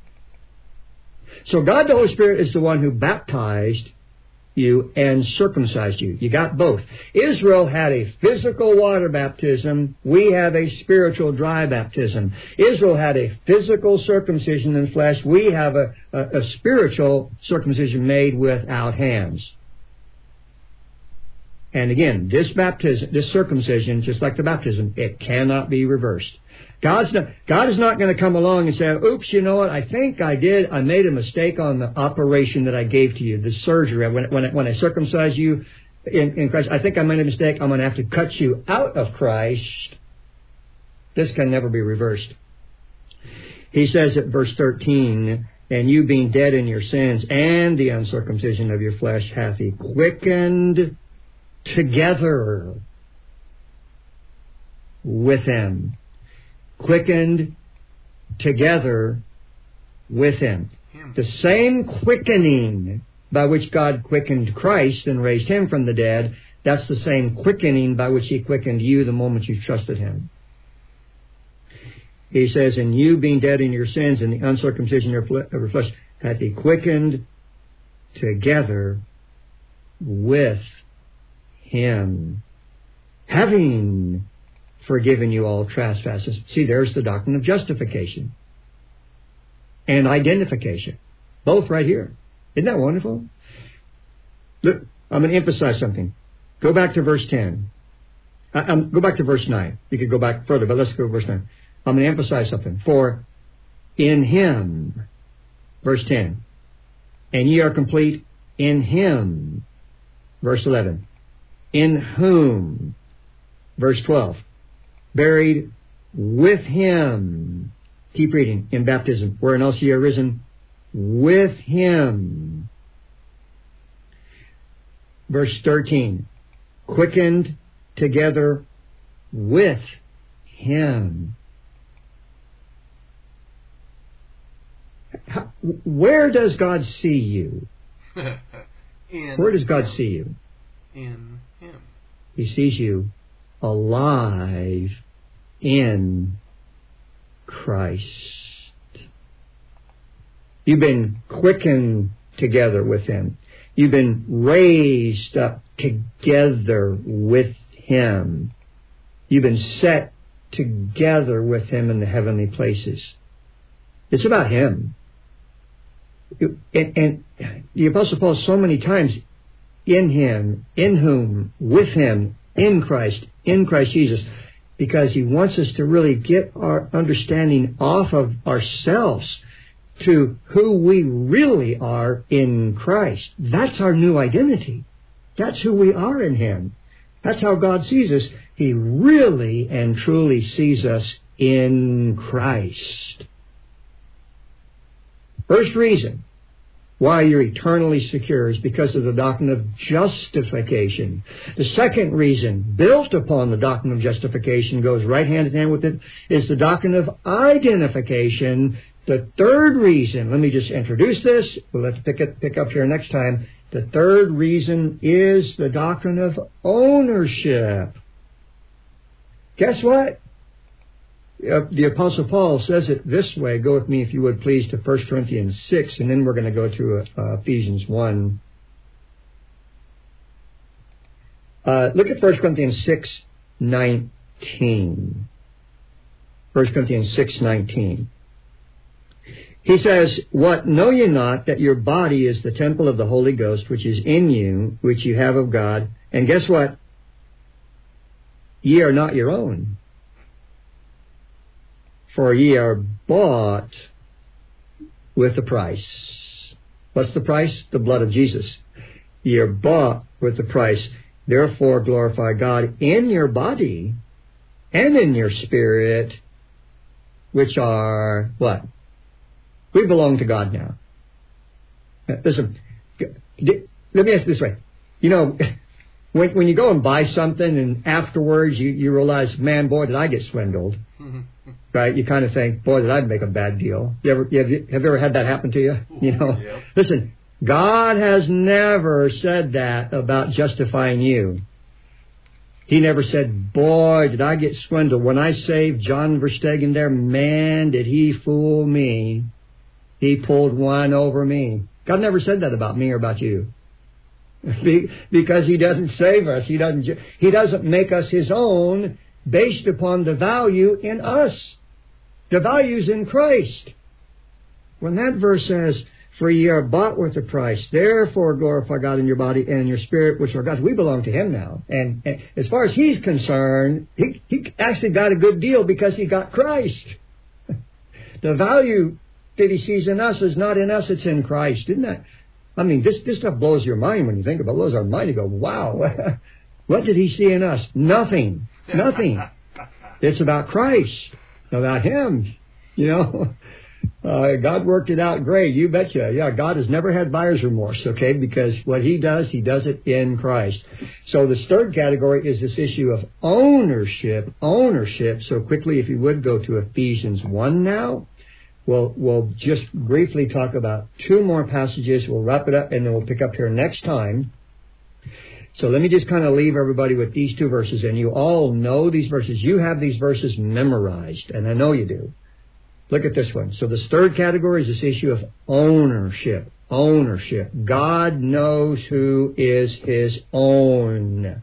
So God the Holy Spirit is the one who baptized you and circumcised you. You got both. Israel had a physical water baptism. We have a spiritual dry baptism. Israel had a physical circumcision in flesh. We have a spiritual circumcision made without hands. And again, this baptism, this circumcision, just like the baptism, it cannot be reversed. God is not going to come along and say, oops, you know what, I think I made a mistake on the operation that I gave to you, the surgery. When I circumcised you in Christ, I think I made a mistake. I'm going to have to cut you out of Christ. This can never be reversed. He says at verse 13, and you being dead in your sins and the uncircumcision of your flesh hath he quickened together with him. Quickened together with him. The same quickening by which God quickened Christ and raised him from the dead, that's the same quickening by which he quickened you the moment you trusted him. He says, and you being dead in your sins and the uncircumcision of your flesh hath he quickened together with him, having forgiven you all trespasses. See, there's the doctrine of justification and identification. Both right here. Isn't that wonderful? Look, I'm going to emphasize something. Go back to verse 10. Go back to verse 9. You could go back further, but let's go to verse 9. I'm going to emphasize something. For in him, verse 10, and ye are complete in him, verse 11, in whom, verse 12, buried with him. Keep reading. In baptism. Wherein also ye are risen with him. Verse 13. Quickened together with him. Where does God see you? Where does God see you? In him. He sees you alive in Christ. You've been quickened together with him. You've been raised up together with him. You've been set together with him in the heavenly places. It's about him. And the Apostle Paul so many times, in him, in whom, with him, in Christ Jesus, because he wants us to really get our understanding off of ourselves to who we really are in Christ. That's our new identity. That's who we are in him. That's how God sees us. He really and truly sees us in Christ. First reason why you're eternally secure is because of the doctrine of justification. The second reason, built upon the doctrine of justification, goes right hand in hand with it, is the doctrine of identification. The third reason, let me just introduce this, we'll have to pick up here next time, The third reason is the doctrine of ownership. Guess what? The Apostle Paul says it this way. Go with me, if you would, please, to 1 Corinthians 6, and then we're going to go to Ephesians 1. Look at 1 Corinthians 6:19. 1 Corinthians 6:19. He says, "What know ye not, that your body is the temple of the Holy Ghost, which is in you, which you have of God? And guess what? Ye are not your own. For ye are bought with a price." What's the price? The blood of Jesus. Ye are bought with a price. Therefore glorify God in your body and in your spirit, which are what? We belong to God now. Listen, let me ask it this way. You know, when you go and buy something and afterwards you realize, man, boy, did I get swindled. Right? You kind of think, boy, did I make a bad deal. Have you ever had that happen to you? You know, Yep. Listen, God has never said that about justifying you. He never said, boy, did I get swindled. When I saved John Verstegen there, man, did he fool me. He pulled one over me. God never said that about me or about you. Because He doesn't save us. He doesn't make us His own based upon the value in us. The value's in Christ. When that verse says, "For ye are bought with a price, therefore glorify God in your body and in your spirit, which are God's," we belong to Him now. And as far as He's concerned, he actually got a good deal because He got Christ. The value that He sees in us is not in us, it's in Christ. Isn't that? I mean, this stuff blows your mind when you think about it. It blows our mind. You go, wow, what did He see in us? Nothing. Nothing. It's about Christ, about Him. You know, God worked it out great. You betcha. Yeah, God has never had buyer's remorse, okay, because what He does it in Christ. So the third category is this issue of ownership. Ownership. So quickly, if you would, go to Ephesians 1 now. We'll just briefly talk about two more passages. We'll wrap it up, and then we'll pick up here next time. So let me just kind of leave everybody with these two verses. And you all know these verses. You have these verses memorized, and I know you do. Look at this one. So this third category is this issue of ownership. Ownership. God knows who is His own.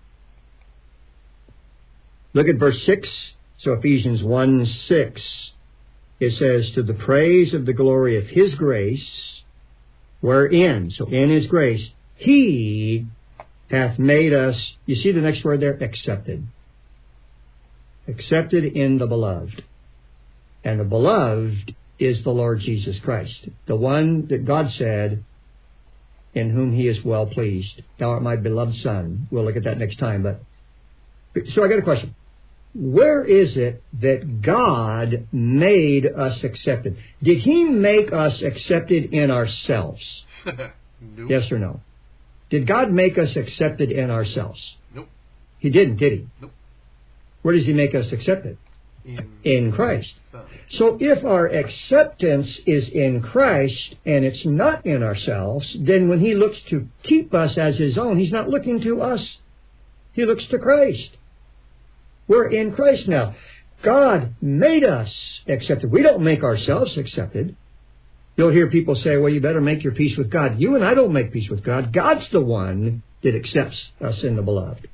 Look at verse 6. So Ephesians 1:6. It says, "To the praise of the glory of His grace, wherein," so in His grace, He hath made us, you see the next word there? Accepted. Accepted in the beloved. And the beloved is the Lord Jesus Christ, the one that God said, in whom He is well pleased. Thou art my beloved Son. We'll look at that next time. So I got a question. Where is it that God made us accepted? Did He make us accepted in ourselves? Nope. Yes or no? Did God make us accepted in ourselves? Nope. He didn't, did He? Nope. Where does He make us accepted? In Christ. Son. So if our acceptance is in Christ and it's not in ourselves, then when He looks to keep us as His own, He's not looking to us. He looks to Christ. We're in Christ now. God made us accepted. We don't make ourselves accepted. You'll hear people say, well, you better make your peace with God. You and I don't make peace with God. God's the one that accepts us in the beloved.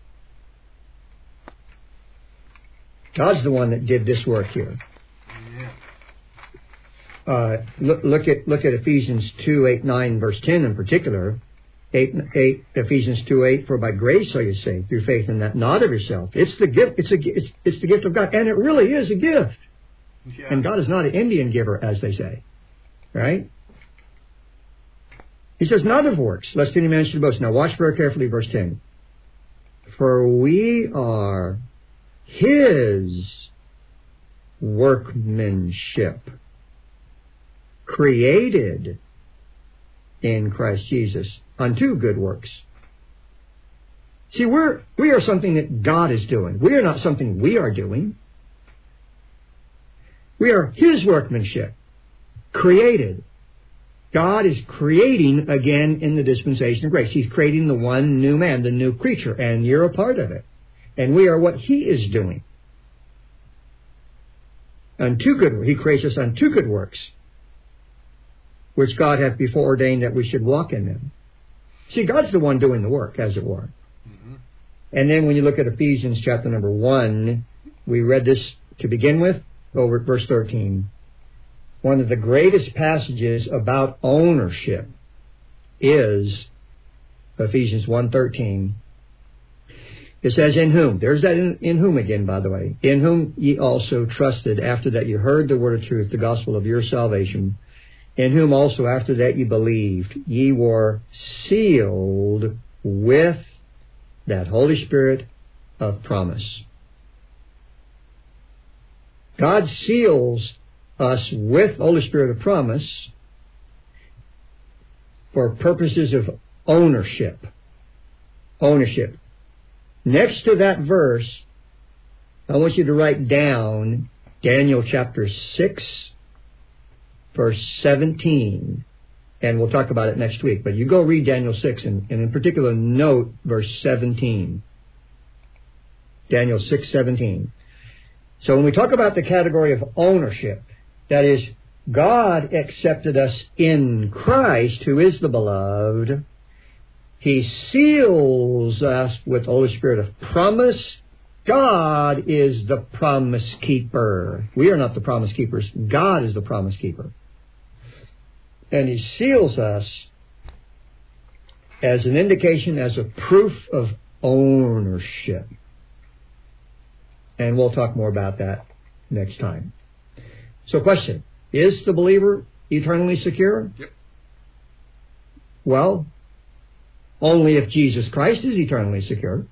God's the one that did this work here. Yeah. Look at Ephesians 2:8-9, verse 10 in particular. Ephesians 2:8, "For by grace are you saved through faith, in that not of yourself." It's the gift. It's the gift of God, and it really is a gift. Yeah. And God is not an Indian giver, as they say, right? He says, "Not of works, lest any man should boast." Now, watch very carefully, verse 10. "For we are His workmanship, created in Christ Jesus unto good works." See, we are something that God is doing. We are not something we are doing. We are His workmanship, created God is creating again in the dispensation of grace. He's creating the one new man, the new creature, and you're a part of it. And we are what He is doing. He creates us unto good works, which God hath before ordained that we should walk in them. See, God's the one doing the work, as it were. Mm-hmm. And then when you look at Ephesians chapter number 1, we read this to begin with, over at verse 13. One of the greatest passages about ownership is Ephesians 1:13. It says, in whom, there's that in whom again, by the way, in whom ye also trusted after that you heard the word of truth, the gospel of your salvation, in whom also after that ye believed, ye were sealed with that Holy Spirit of promise. God seals us with Holy Spirit of promise for purposes of ownership. Ownership. Next to that verse, I want you to write down Daniel chapter 6, verse 17. And we'll talk about it next week. But you go read Daniel 6 and in particular note verse 17. Daniel 6:17. So when we talk about the category of ownership, that is, God accepted us in Christ, who is the beloved. He seals us with the Holy Spirit of promise. God is the promise keeper. We are not the promise keepers. God is the promise keeper. And He seals us as an indication, as a proof of ownership. And we'll talk more about that next time. So question, is the believer eternally secure? Yep. Well, only if Jesus Christ is eternally secure.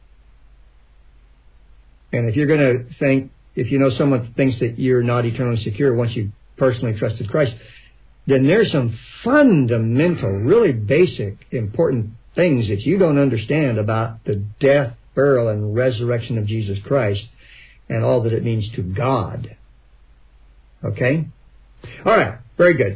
And if you're going to think, if you know someone thinks that you're not eternally secure once you personally trusted Christ, then there's some fundamental, really basic, important things that you don't understand about the death, burial, and resurrection of Jesus Christ and all that it means to God. Okay? All right. Very good.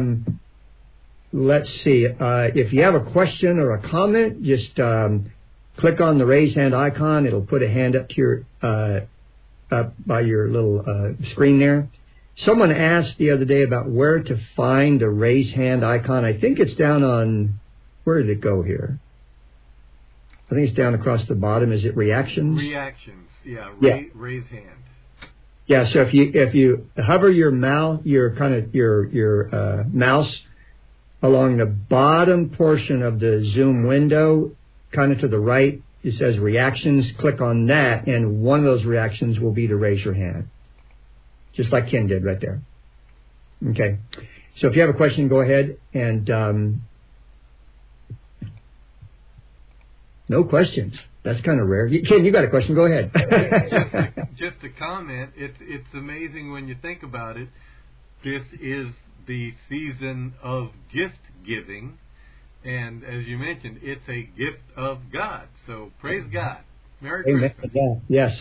Let's see. If you have a question or a comment, just click on the raise hand icon. It'll put a hand up to your up by your little screen there. Someone asked the other day about where to find the raise hand icon. I think it's down on, where did it go here? I think it's down across the bottom. Is it reactions? Reactions, yeah. Raise hand. Yeah. So if you hover your mouse, your mouse along the bottom portion of the Zoom window, kind of to the right, it says reactions. Click on that, and one of those reactions will be to raise your hand, just like Ken did right there. Okay. So if you have a question, go ahead. And no questions. That's kind of rare. Ken, you got a question? Go ahead. just a comment. It's amazing when you think about it. This is the season of gift giving. And as you mentioned, it's a gift of God. So praise God. Merry Christmas. Yes.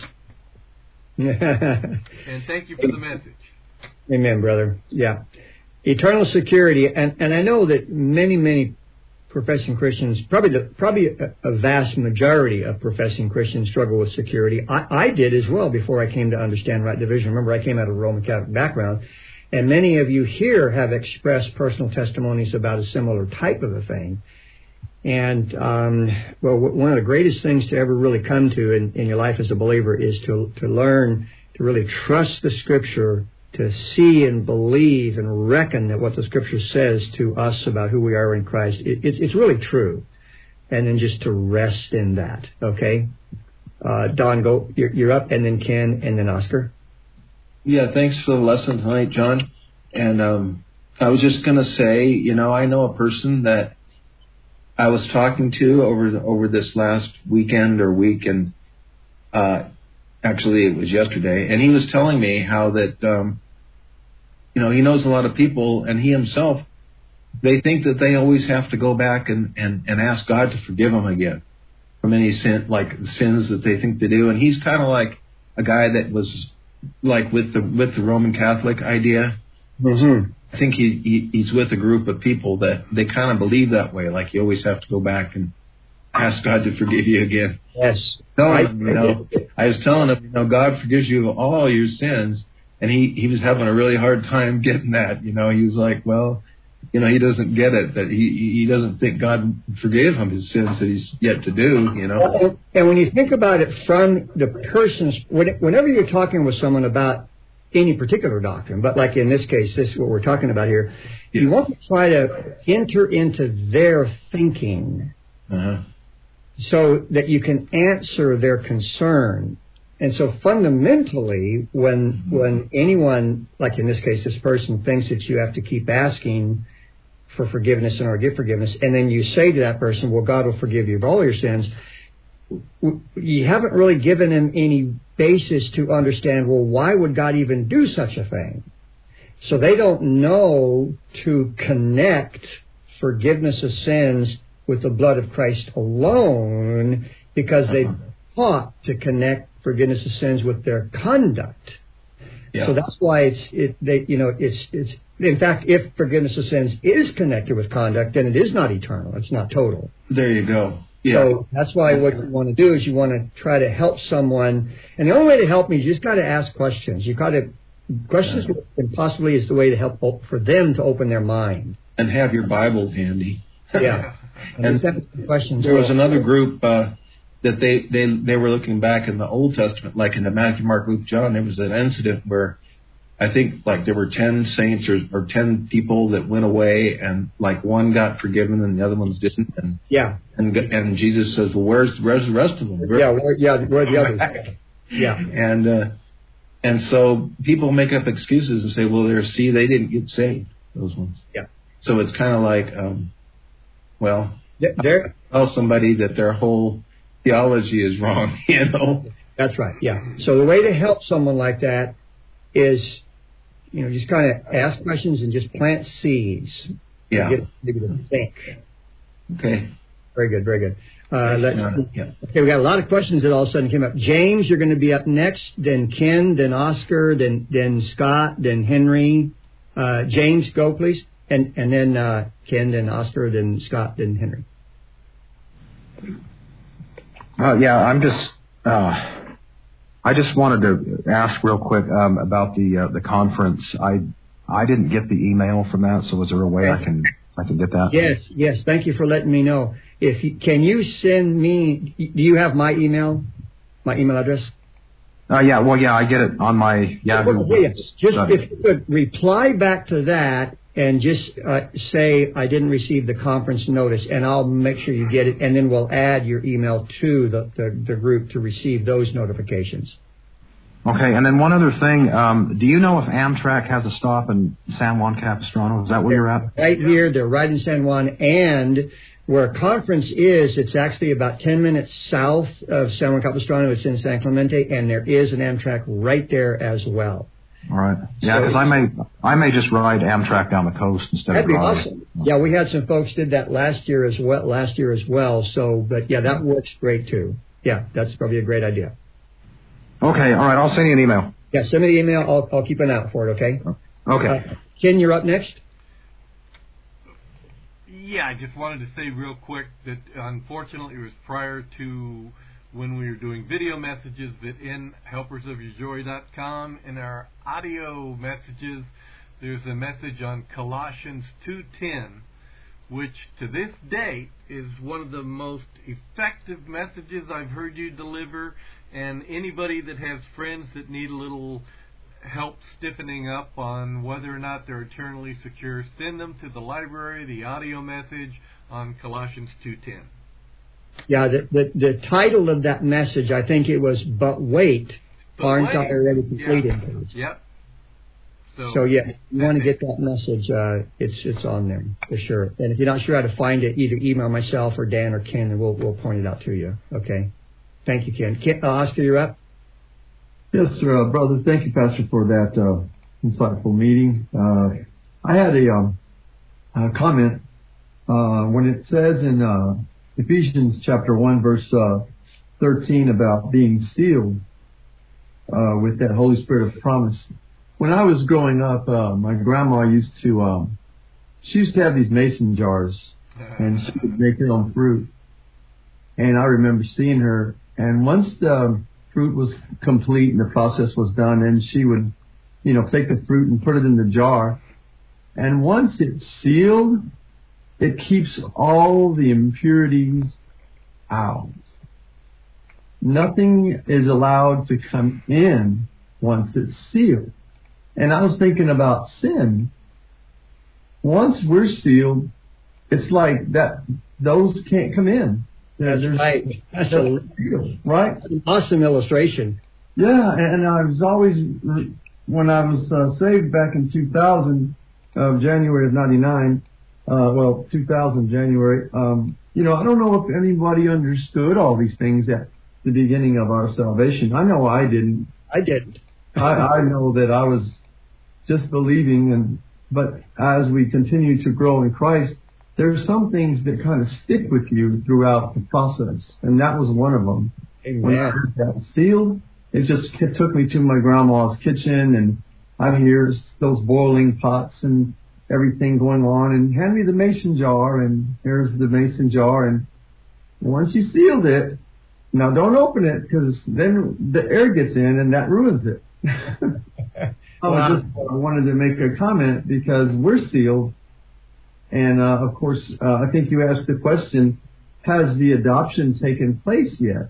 And thank you for the message. Amen, brother. Yeah. Eternal security. And I know that many professing Christians, probably a vast majority of professing Christians struggle with security. I did as well before I came to understand right division. Remember, I came out of a Roman Catholic background. And many of you here have expressed personal testimonies about a similar type of a thing. And, one of the greatest things to ever really come to in your life as a believer is to learn to really trust the Scripture, to see and believe and reckon that what the Scripture says to us about who we are in Christ, it's really true. And then just to rest in that, okay? Don, go, you're up, and then Ken, and then Oscar. Yeah, thanks for the lesson tonight, John. And I was just going to say, I know a person that I was talking to over this last weekend or week, and actually it was yesterday, and he was telling me how that, he knows a lot of people, and he himself, they think that they always have to go back and ask God to forgive them again from any sin, like sins that they think they do. And he's kind of like a guy that was like with the Roman Catholic idea. Mm-hmm. I think he's with a group of people that they kind of believe that way, like you always have to go back and ask God to forgive you again. Yes. I was telling him, God forgives you of all your sins, and he was having a really hard time getting that. He was like, well, he doesn't get it, that he doesn't think God forgave him his sins that he's yet to do. And when you think about it from the person's, whenever you're talking with someone about any particular doctrine, but like in this case, this is what we're talking about here, you want to try to enter into their thinking so that you can answer their concern. And so fundamentally, when anyone, like in this case, this person thinks that you have to keep asking for forgiveness and or give forgiveness, and then you say to that person, well, God will forgive you of all your sins, you haven't really given them any basis to understand, well, why would God even do such a thing? So they don't know to connect forgiveness of sins with the blood of Christ alone, because they taught to connect forgiveness of sins with their conduct. Yeah. So that's why it's in fact, if forgiveness of sins is connected with conduct, then it is not eternal. It's not total. There you go. Yeah. So that's why what you want to do is you want to try to help someone. And the only way to help me is you just got to ask questions. Questions possibly is the way to help for them to open their mind. And have your Bible handy. Yeah. and questions. There was another group that they were looking back in the Old Testament, like in the Matthew, Mark, Luke, John. There was an incident where I think like there were 10 saints or 10 people that went away, and like one got forgiven and the other ones didn't. And Jesus says, well, where's the rest of them? Where are the others? Yeah. And so people make up excuses and say, well, they didn't get saved, those ones. Yeah. So it's kind of like, tell somebody that their whole theology is wrong, That's right, yeah. So the way to help someone like that is, just kind of ask questions and just plant seeds. Yeah. Get maybe to think. Okay. Very good, very good. Okay, we got a lot of questions that all of a sudden came up. James, you're going to be up next, then Ken, then Oscar, then Scott, then Henry. James, go please. And then Ken, then Oscar, then Scott, then Henry. I just wanted to ask real quick about the conference. I didn't get the email from that, so is there a way I can get that? Yes. Thank you for letting me know. Can you send me? Do you have my email address? I get it on my Yahoo. Just if you could reply back to that and just say I didn't receive the conference notice, and I'll make sure you get it, and then we'll add your email to the group to receive those notifications. Okay, and then one other thing, do you know if Amtrak has a stop in San Juan Capistrano? Is that where you're at? Right here, they're right in San Juan, and where a conference is, it's actually about 10 minutes south of San Juan Capistrano. It's in San Clemente, and there is an Amtrak right there as well. All right. Yeah, because I may just ride Amtrak down the coast instead of driving. That'd be awesome. Yeah, we had some folks did that last year as well. So, but yeah, that works great too. Yeah, that's probably a great idea. Okay. All right. I'll send you an email. Yeah, send me the email. I'll keep an eye out for it. Okay. Okay. Ken, you're up next. Yeah, I just wanted to say real quick that unfortunately it was prior to when we were doing video messages that in helpersofyourjoy.com, in our audio messages, there's a message on Colossians 2:10, which to this date is one of the most effective messages I've heard you deliver. And anybody that has friends that need a little help stiffening up on whether or not they're eternally secure, send them to the library, the audio message on Colossians 2:10. Yeah, the title of that message, I think it was, But Wait, Aren't I Already Completed? Yep. So yeah, if you want to get that message, it's on there for sure. And if you're not sure how to find it, either email myself or Dan or Ken, and we'll point it out to you. Okay. Thank you, Ken. Oscar, you're up. Yes, sir, brother. Thank you, Pastor, for that insightful meeting. I had a comment when it says in Ephesians chapter 1, verse 13 about being sealed with that Holy Spirit of promise. when I was growing up, my grandma used to have these mason jars, and she would make her own fruit. And I remember seeing her, and once the fruit was complete and the process was done, then she would, take the fruit and put it in the jar. And once it's sealed, it keeps all the impurities out. Nothing is allowed to come in once it's sealed. And I was thinking about sin. Once we're sealed, it's like that; those can't come in. That's right. That's right. An awesome illustration. Yeah, and I was always, when I was saved back in 2000, January of '99, 2000 January. I don't know if anybody understood all these things at the beginning of our salvation. I know I didn't. I didn't. I know that I was just believing, but as we continue to grow in Christ, there's some things that kind of stick with you throughout the process, and that was one of them. Amen. When I heard that sealed, it took me to my grandma's kitchen, and I hear those boiling pots and everything going on, and hand me the mason jar, and here's the mason jar, and once you sealed it, now don't open it, because then the air gets in and that ruins it. I wanted to make a comment because we're sealed, and of course, I think you asked the question, has the adoption taken place yet?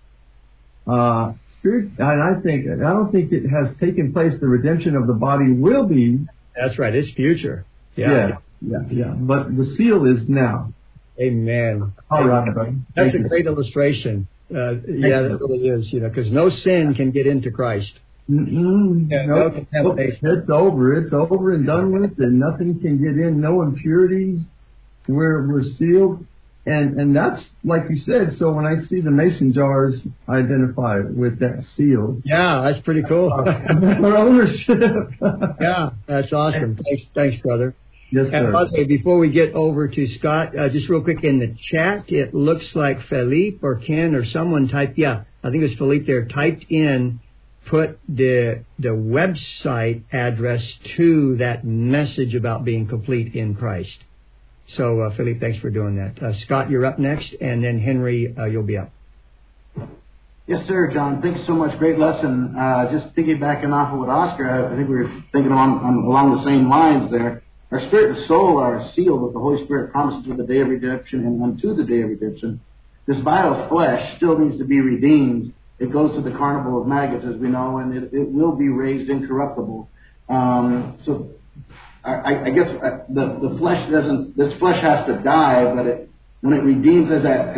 And I don't think it has taken place. The redemption of the body will be. That's right. It's future. Yeah. But the seal is now. Amen. All right, buddy. That's a great illustration. That really is, because no sin can get into Christ. No contamination. It's over. It's over and done with, and nothing can get in. No impurities. We're sealed. And that's like you said. So when I see the mason jars, I identify with that seal. Yeah, that's pretty cool. Our ownership. Yeah, that's awesome. Thanks, brother. Yes, sir. And by the way, before we get over to Scott, just real quick in the chat, it looks like Philippe or Ken or someone typed. Yeah, I think it was Philippe there. Typed in, put the website address to that message about being complete in Christ. So, Philippe, thanks for doing that. Scott, you're up next, and then Henry, you'll be up. Yes, sir, John. Thanks so much. Great lesson. Just piggybacking off of what Oscar, I think we were thinking along the same lines there. Our spirit and soul are sealed with the Holy Spirit promises to the day of redemption and unto the day of redemption. This vile flesh still needs to be redeemed. It goes to the carnival of maggots, as we know, and it will be raised incorruptible. So I guess the flesh doesn't. This flesh has to die, but when it redeems as that.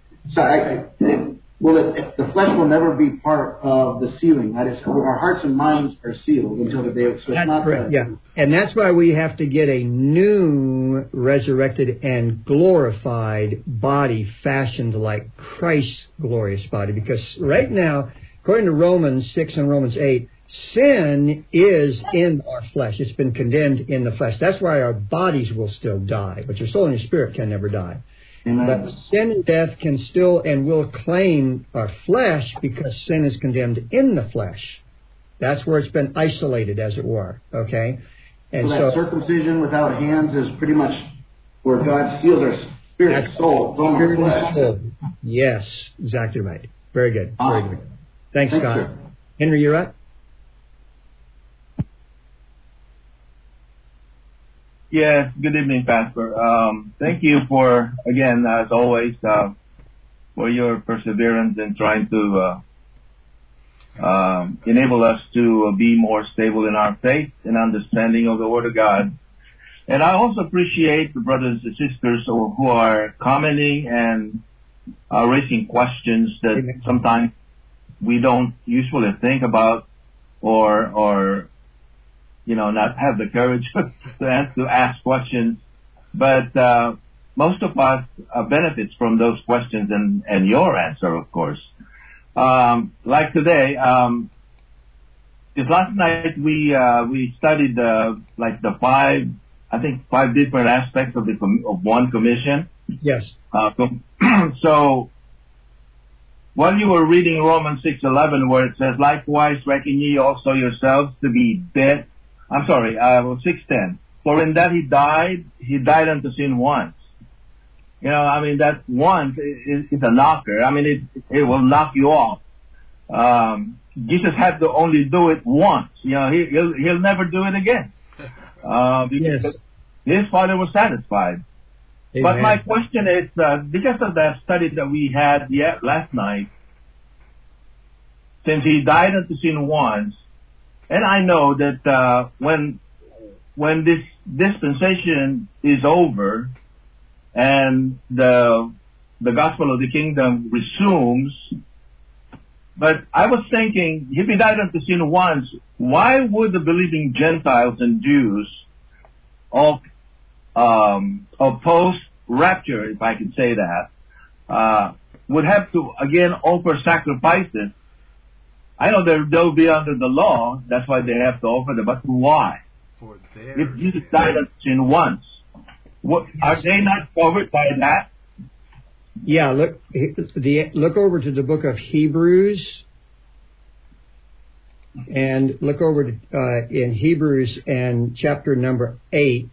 The flesh will never be part of the sealing. That is, our hearts and minds are sealed until the day of. So that's correct. Yeah, and that's why we have to get a new, resurrected and glorified body, fashioned like Christ's glorious body. Because right now, according to Romans 6 and Romans 8. Sin is in our flesh. It's been condemned in the flesh. That's why our bodies will still die, but your soul and your spirit can never die. Amen. But sin and death can still and will claim our flesh because sin is condemned in the flesh. That's where it's been isolated, as it were. Okay? And so that circumcision without hands is pretty much where God seals our spirit and soul from our flesh. Soul. Yes, exactly right. Very good. Awesome. Very good. Thanks, Scott. Sir. Henry, you're up. Yes, good evening, Pastor. Thank you for, again, as always, for your perseverance in trying to enable us to be more stable in our faith and understanding of the Word of God. And I also appreciate the brothers and sisters who are commenting and raising questions that sometimes we don't usually think about or not have the courage to ask questions. But most of us benefits from those questions and your answer, of course. Like today, because last night we studied the five different aspects of one commission. Yes. So while you were reading Romans 6:11, where it says, "Likewise reckon ye also yourselves to be dead." 6:10. For in that he died unto sin once. That once is a knocker. It will knock you off. Jesus had to only do it once. He'll never do it again. Because his Father was satisfied. Amen. But my question is, because of that study that we had last night, since he died unto sin once, and I know that when this dispensation is over and the gospel of the kingdom resumes, but I was thinking, if he died unto sin once, why would the believing Gentiles and Jews of post-rapture, if I can say that, would have to again offer sacrifices? I know they'll be under the law, that's why they have to offer them, but why? If Jesus died unto sin once, are they not covered by that? Yeah, look over to the book of Hebrews, and look over to, in Hebrews and chapter number 8.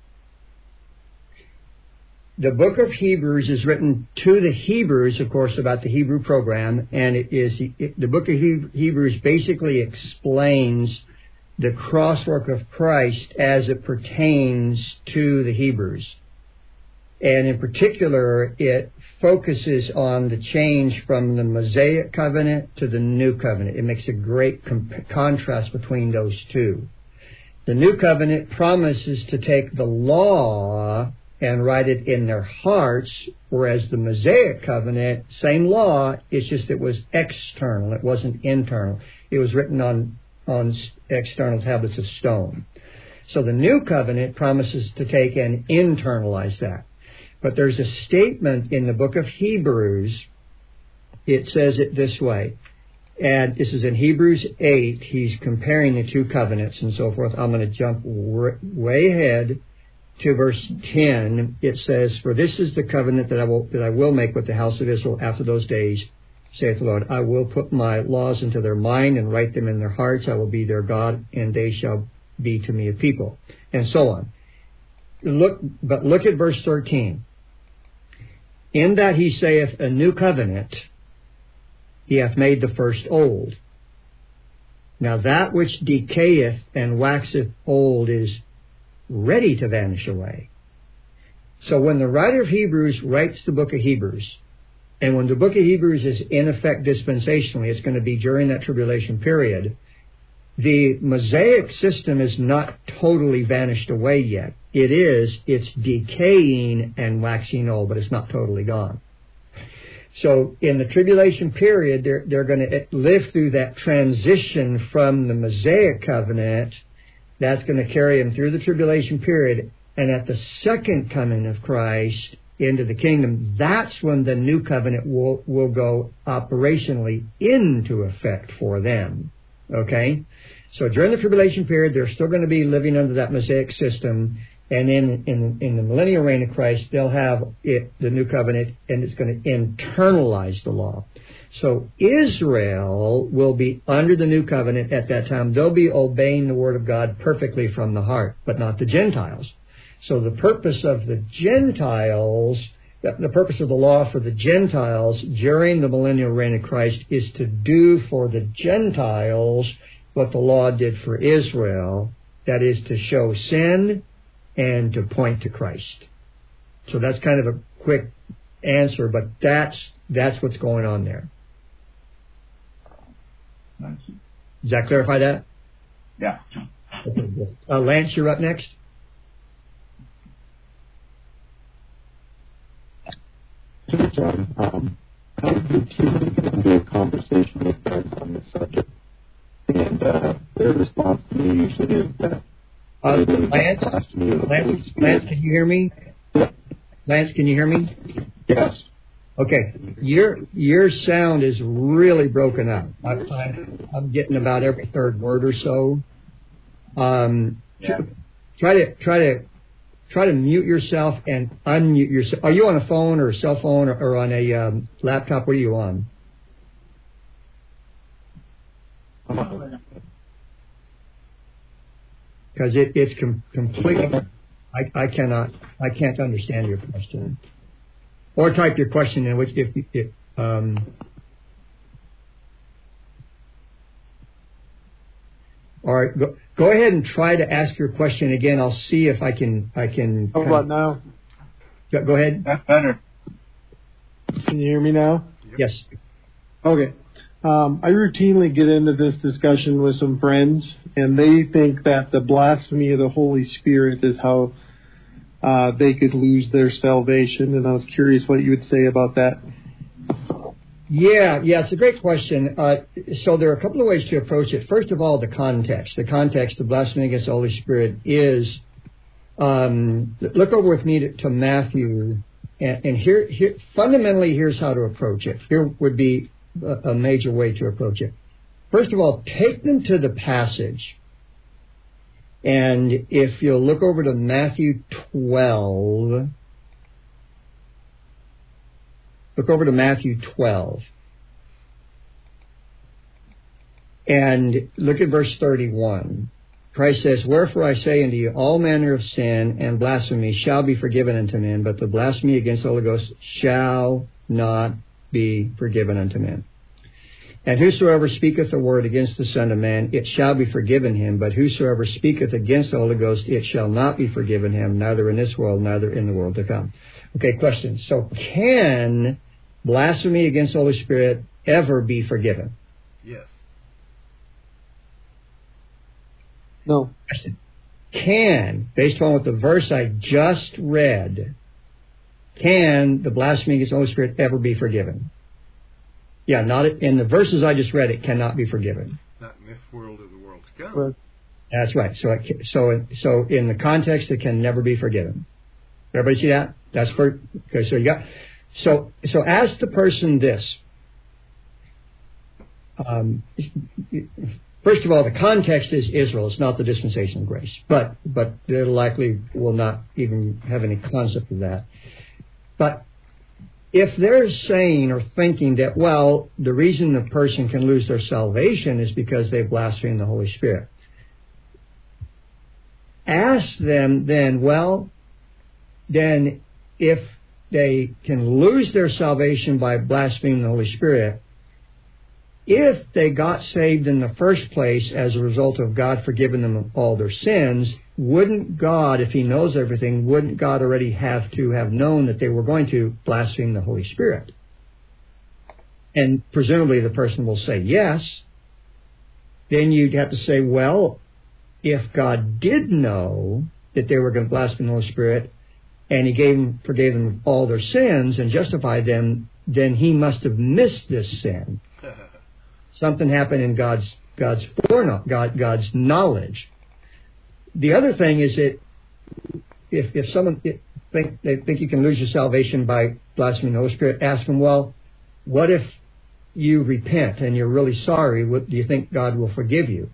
The book of Hebrews is written to the Hebrews, of course, about the Hebrew program, and the book of Hebrews basically explains the crosswork of Christ as it pertains to the Hebrews. And in particular, it focuses on the change from the Mosaic covenant to the New Covenant. It makes a great contrast between those two. The New Covenant promises to take the law and write it in their hearts, whereas the Mosaic covenant, same law, it's just it was external, it wasn't internal. It was written on external tablets of stone. So the New Covenant promises to take and internalize that. But there's a statement in the book of Hebrews, it says it this way, and this is in Hebrews 8, he's comparing the two covenants and so forth. I'm going to jump way ahead to verse 10. It says, "For this is the covenant that I will make with the house of Israel after those days, saith the Lord. I will put my laws into their mind and write them in their hearts. I will be their God, and they shall be to me a people," and so on. Look at verse 13. "In that he saith a new covenant, he hath made the first old. Now that which decayeth and waxeth old is ready to vanish away." So when the writer of Hebrews writes the book of Hebrews, and when the book of Hebrews is in effect dispensationally, it's going to be during that tribulation period, the Mosaic system is not totally vanished away yet. It's decaying and waxing old, but it's not totally gone. So in the tribulation period, they're going to live through that transition from the Mosaic covenant. That's going to carry them through the tribulation period. And at the second coming of Christ into the kingdom, that's when the new covenant will go operationally into effect for them. Okay? So during the tribulation period, they're still going to be living under that Mosaic system. And then in the millennial reign of Christ, they'll have the new covenant, and it's going to internalize the law. So Israel will be under the new covenant at that time. They'll be obeying the word of God perfectly from the heart, but not the Gentiles. So the purpose of the Gentiles, the purpose of the law for the Gentiles during the millennial reign of Christ is to do for the Gentiles what the law did for Israel. That is to show sin and to point to Christ. So that's kind of a quick answer, but that's what's going on there. Does that clarify that? Yeah. Okay, good. Lance, you're up next. Sure, John. I routinely get into a conversation with friends on this subject, and their response to me usually is that Lance, can you hear me? Lance, can you hear me? Yes. Okay, your sound is really broken up. I'm getting about every third word or so. Try to mute yourself and unmute yourself. Are you on a phone or a cell phone or on a laptop? What are you on? Because it's completely, I can't understand your question. Or type your question in, which if all right, go ahead and try to ask your question again. I'll see if I can. How about now? Go ahead. That's better. Can you hear me now? Yes. Okay. I routinely get into this discussion with some friends, and they think that the blasphemy of the Holy Spirit is how they could lose their salvation, and I was curious what you would say about that. Yeah, it's a great question. So there are a couple of ways to approach it. First of all, the context. The context of blasphemy against the Holy Spirit is, look over with me to Matthew, and here, fundamentally, here's how to approach it. Here would be a major way to approach it. First of all, take them to the passage. And if you'll look over to Matthew 12, look over to Matthew 12. And look at verse 31. Christ says, "Wherefore I say unto you, all manner of sin and blasphemy shall be forgiven unto men, but the blasphemy against the Holy Ghost shall not be forgiven unto men. And whosoever speaketh a word against the Son of Man, it shall be forgiven him. But whosoever speaketh against the Holy Ghost, it shall not be forgiven him, neither in this world, neither in the world to come." Okay, question. So can blasphemy against the Holy Spirit ever be forgiven? Yes. No. Question. Can, based on what the verse I just read, can the blasphemy against the Holy Spirit ever be forgiven? Yeah, not in the verses I just read. It cannot be forgiven. Not in this world or the world to come. Well, That's right. So in the context, it can never be forgiven. Everybody see that? That's for okay. So you got so ask the person this. First of all, the context is Israel. It's not the dispensation of grace, but they likely will not even have any concept of that. But if they're saying or thinking that, well, the reason the person can lose their salvation is because they blaspheme the Holy Spirit, ask them then, well, then if they can lose their salvation by blaspheming the Holy Spirit, if they got saved in the first place as a result of God forgiving them of all their sins, wouldn't God, if He knows everything, wouldn't God already have to have known that they were going to blaspheme the Holy Spirit? And presumably the person will say yes. Then you'd have to say, well, if God did know that they were going to blaspheme the Holy Spirit, and He forgave them all their sins and justified them, then He must have missed this sin. Something happened in God's knowledge. The other thing is that if someone they think you can lose your salvation by blaspheming the Holy Spirit, ask them, well, what if you repent and you're really sorry? What, do you think God will forgive you?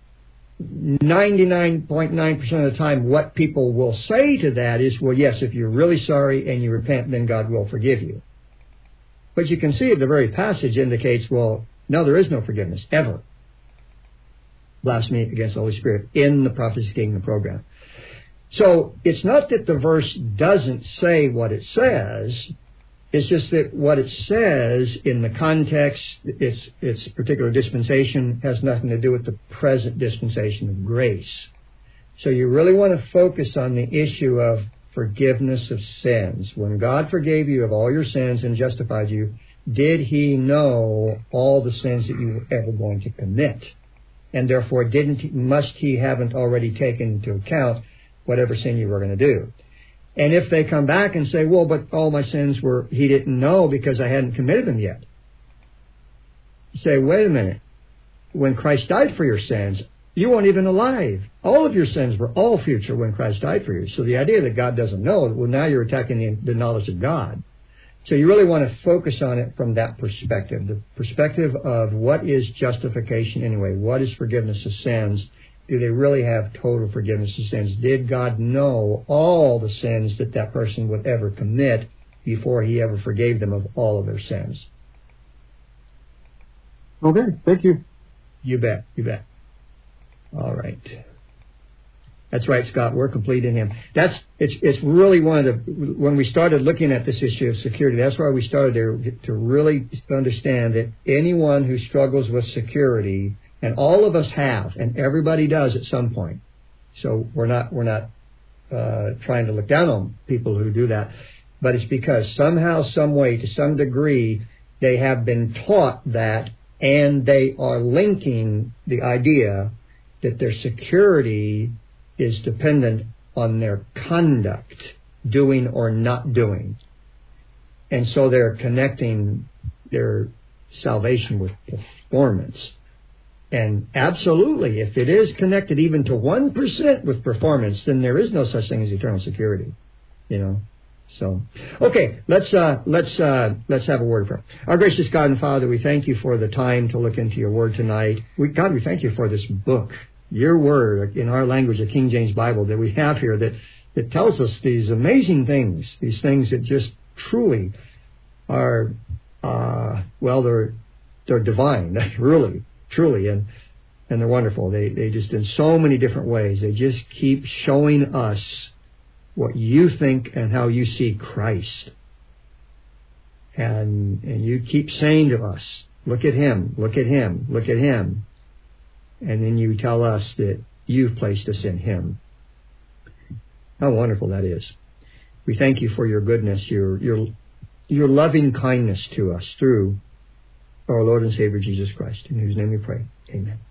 99.9% of the time, what people will say to that is, well, yes, if you're really sorry and you repent, then God will forgive you. But you can see the very passage indicates, well, no, there is no forgiveness, ever. Blasphemy against the Holy Spirit in the Prophecy Kingdom program. So it's not that the verse doesn't say what it says. It's just that what it says in the context, its particular dispensation, has nothing to do with the present dispensation of grace. So you really want to focus on the issue of forgiveness of sins. When God forgave you of all your sins and justified you, did He know all the sins that you were ever going to commit? And therefore, must He haven't already taken into account whatever sin you were going to do? And if they come back and say, well, but all my sins He didn't know because I hadn't committed them yet. You say, wait a minute. When Christ died for your sins, you weren't even alive. All of your sins were all future when Christ died for you. So the idea that God doesn't know, well, now you're attacking the knowledge of God. So you really want to focus on it from that perspective, the perspective of what is justification anyway? What is forgiveness of sins? Do they really have total forgiveness of sins? Did God know all the sins that person would ever commit before He ever forgave them of all of their sins? Okay, thank you. You bet. All right. That's right, Scott. We're complete in Him. It's really one of the, when we started looking at this issue of security, that's why we started there, to really understand that anyone who struggles with security, and all of us have, and everybody does at some point. So we're not trying to look down on people who do that, but it's because somehow, some way, to some degree, they have been taught that, and they are linking the idea that their security is dependent on their conduct, doing or not doing. And so they're connecting their salvation with performance. And absolutely, if it is connected even to 1% with performance, then there is no such thing as eternal security. So, okay, let's have a word of prayer. Our gracious God and Father, we thank you for the time to look into your word tonight. God, we thank you for this book, your word in our language, the King James Bible, that we have here, that tells us these amazing things, these things that just truly are, they're divine, really, truly, and they're wonderful. They just, in so many different ways, they just keep showing us what you think and how you see Christ. And you keep saying to us, look at Him, look at Him, look at Him. And then you tell us that you've placed us in Him. How wonderful that is. We thank you for your goodness, your loving kindness to us through our Lord and Savior Jesus Christ, in whose name we pray. Amen.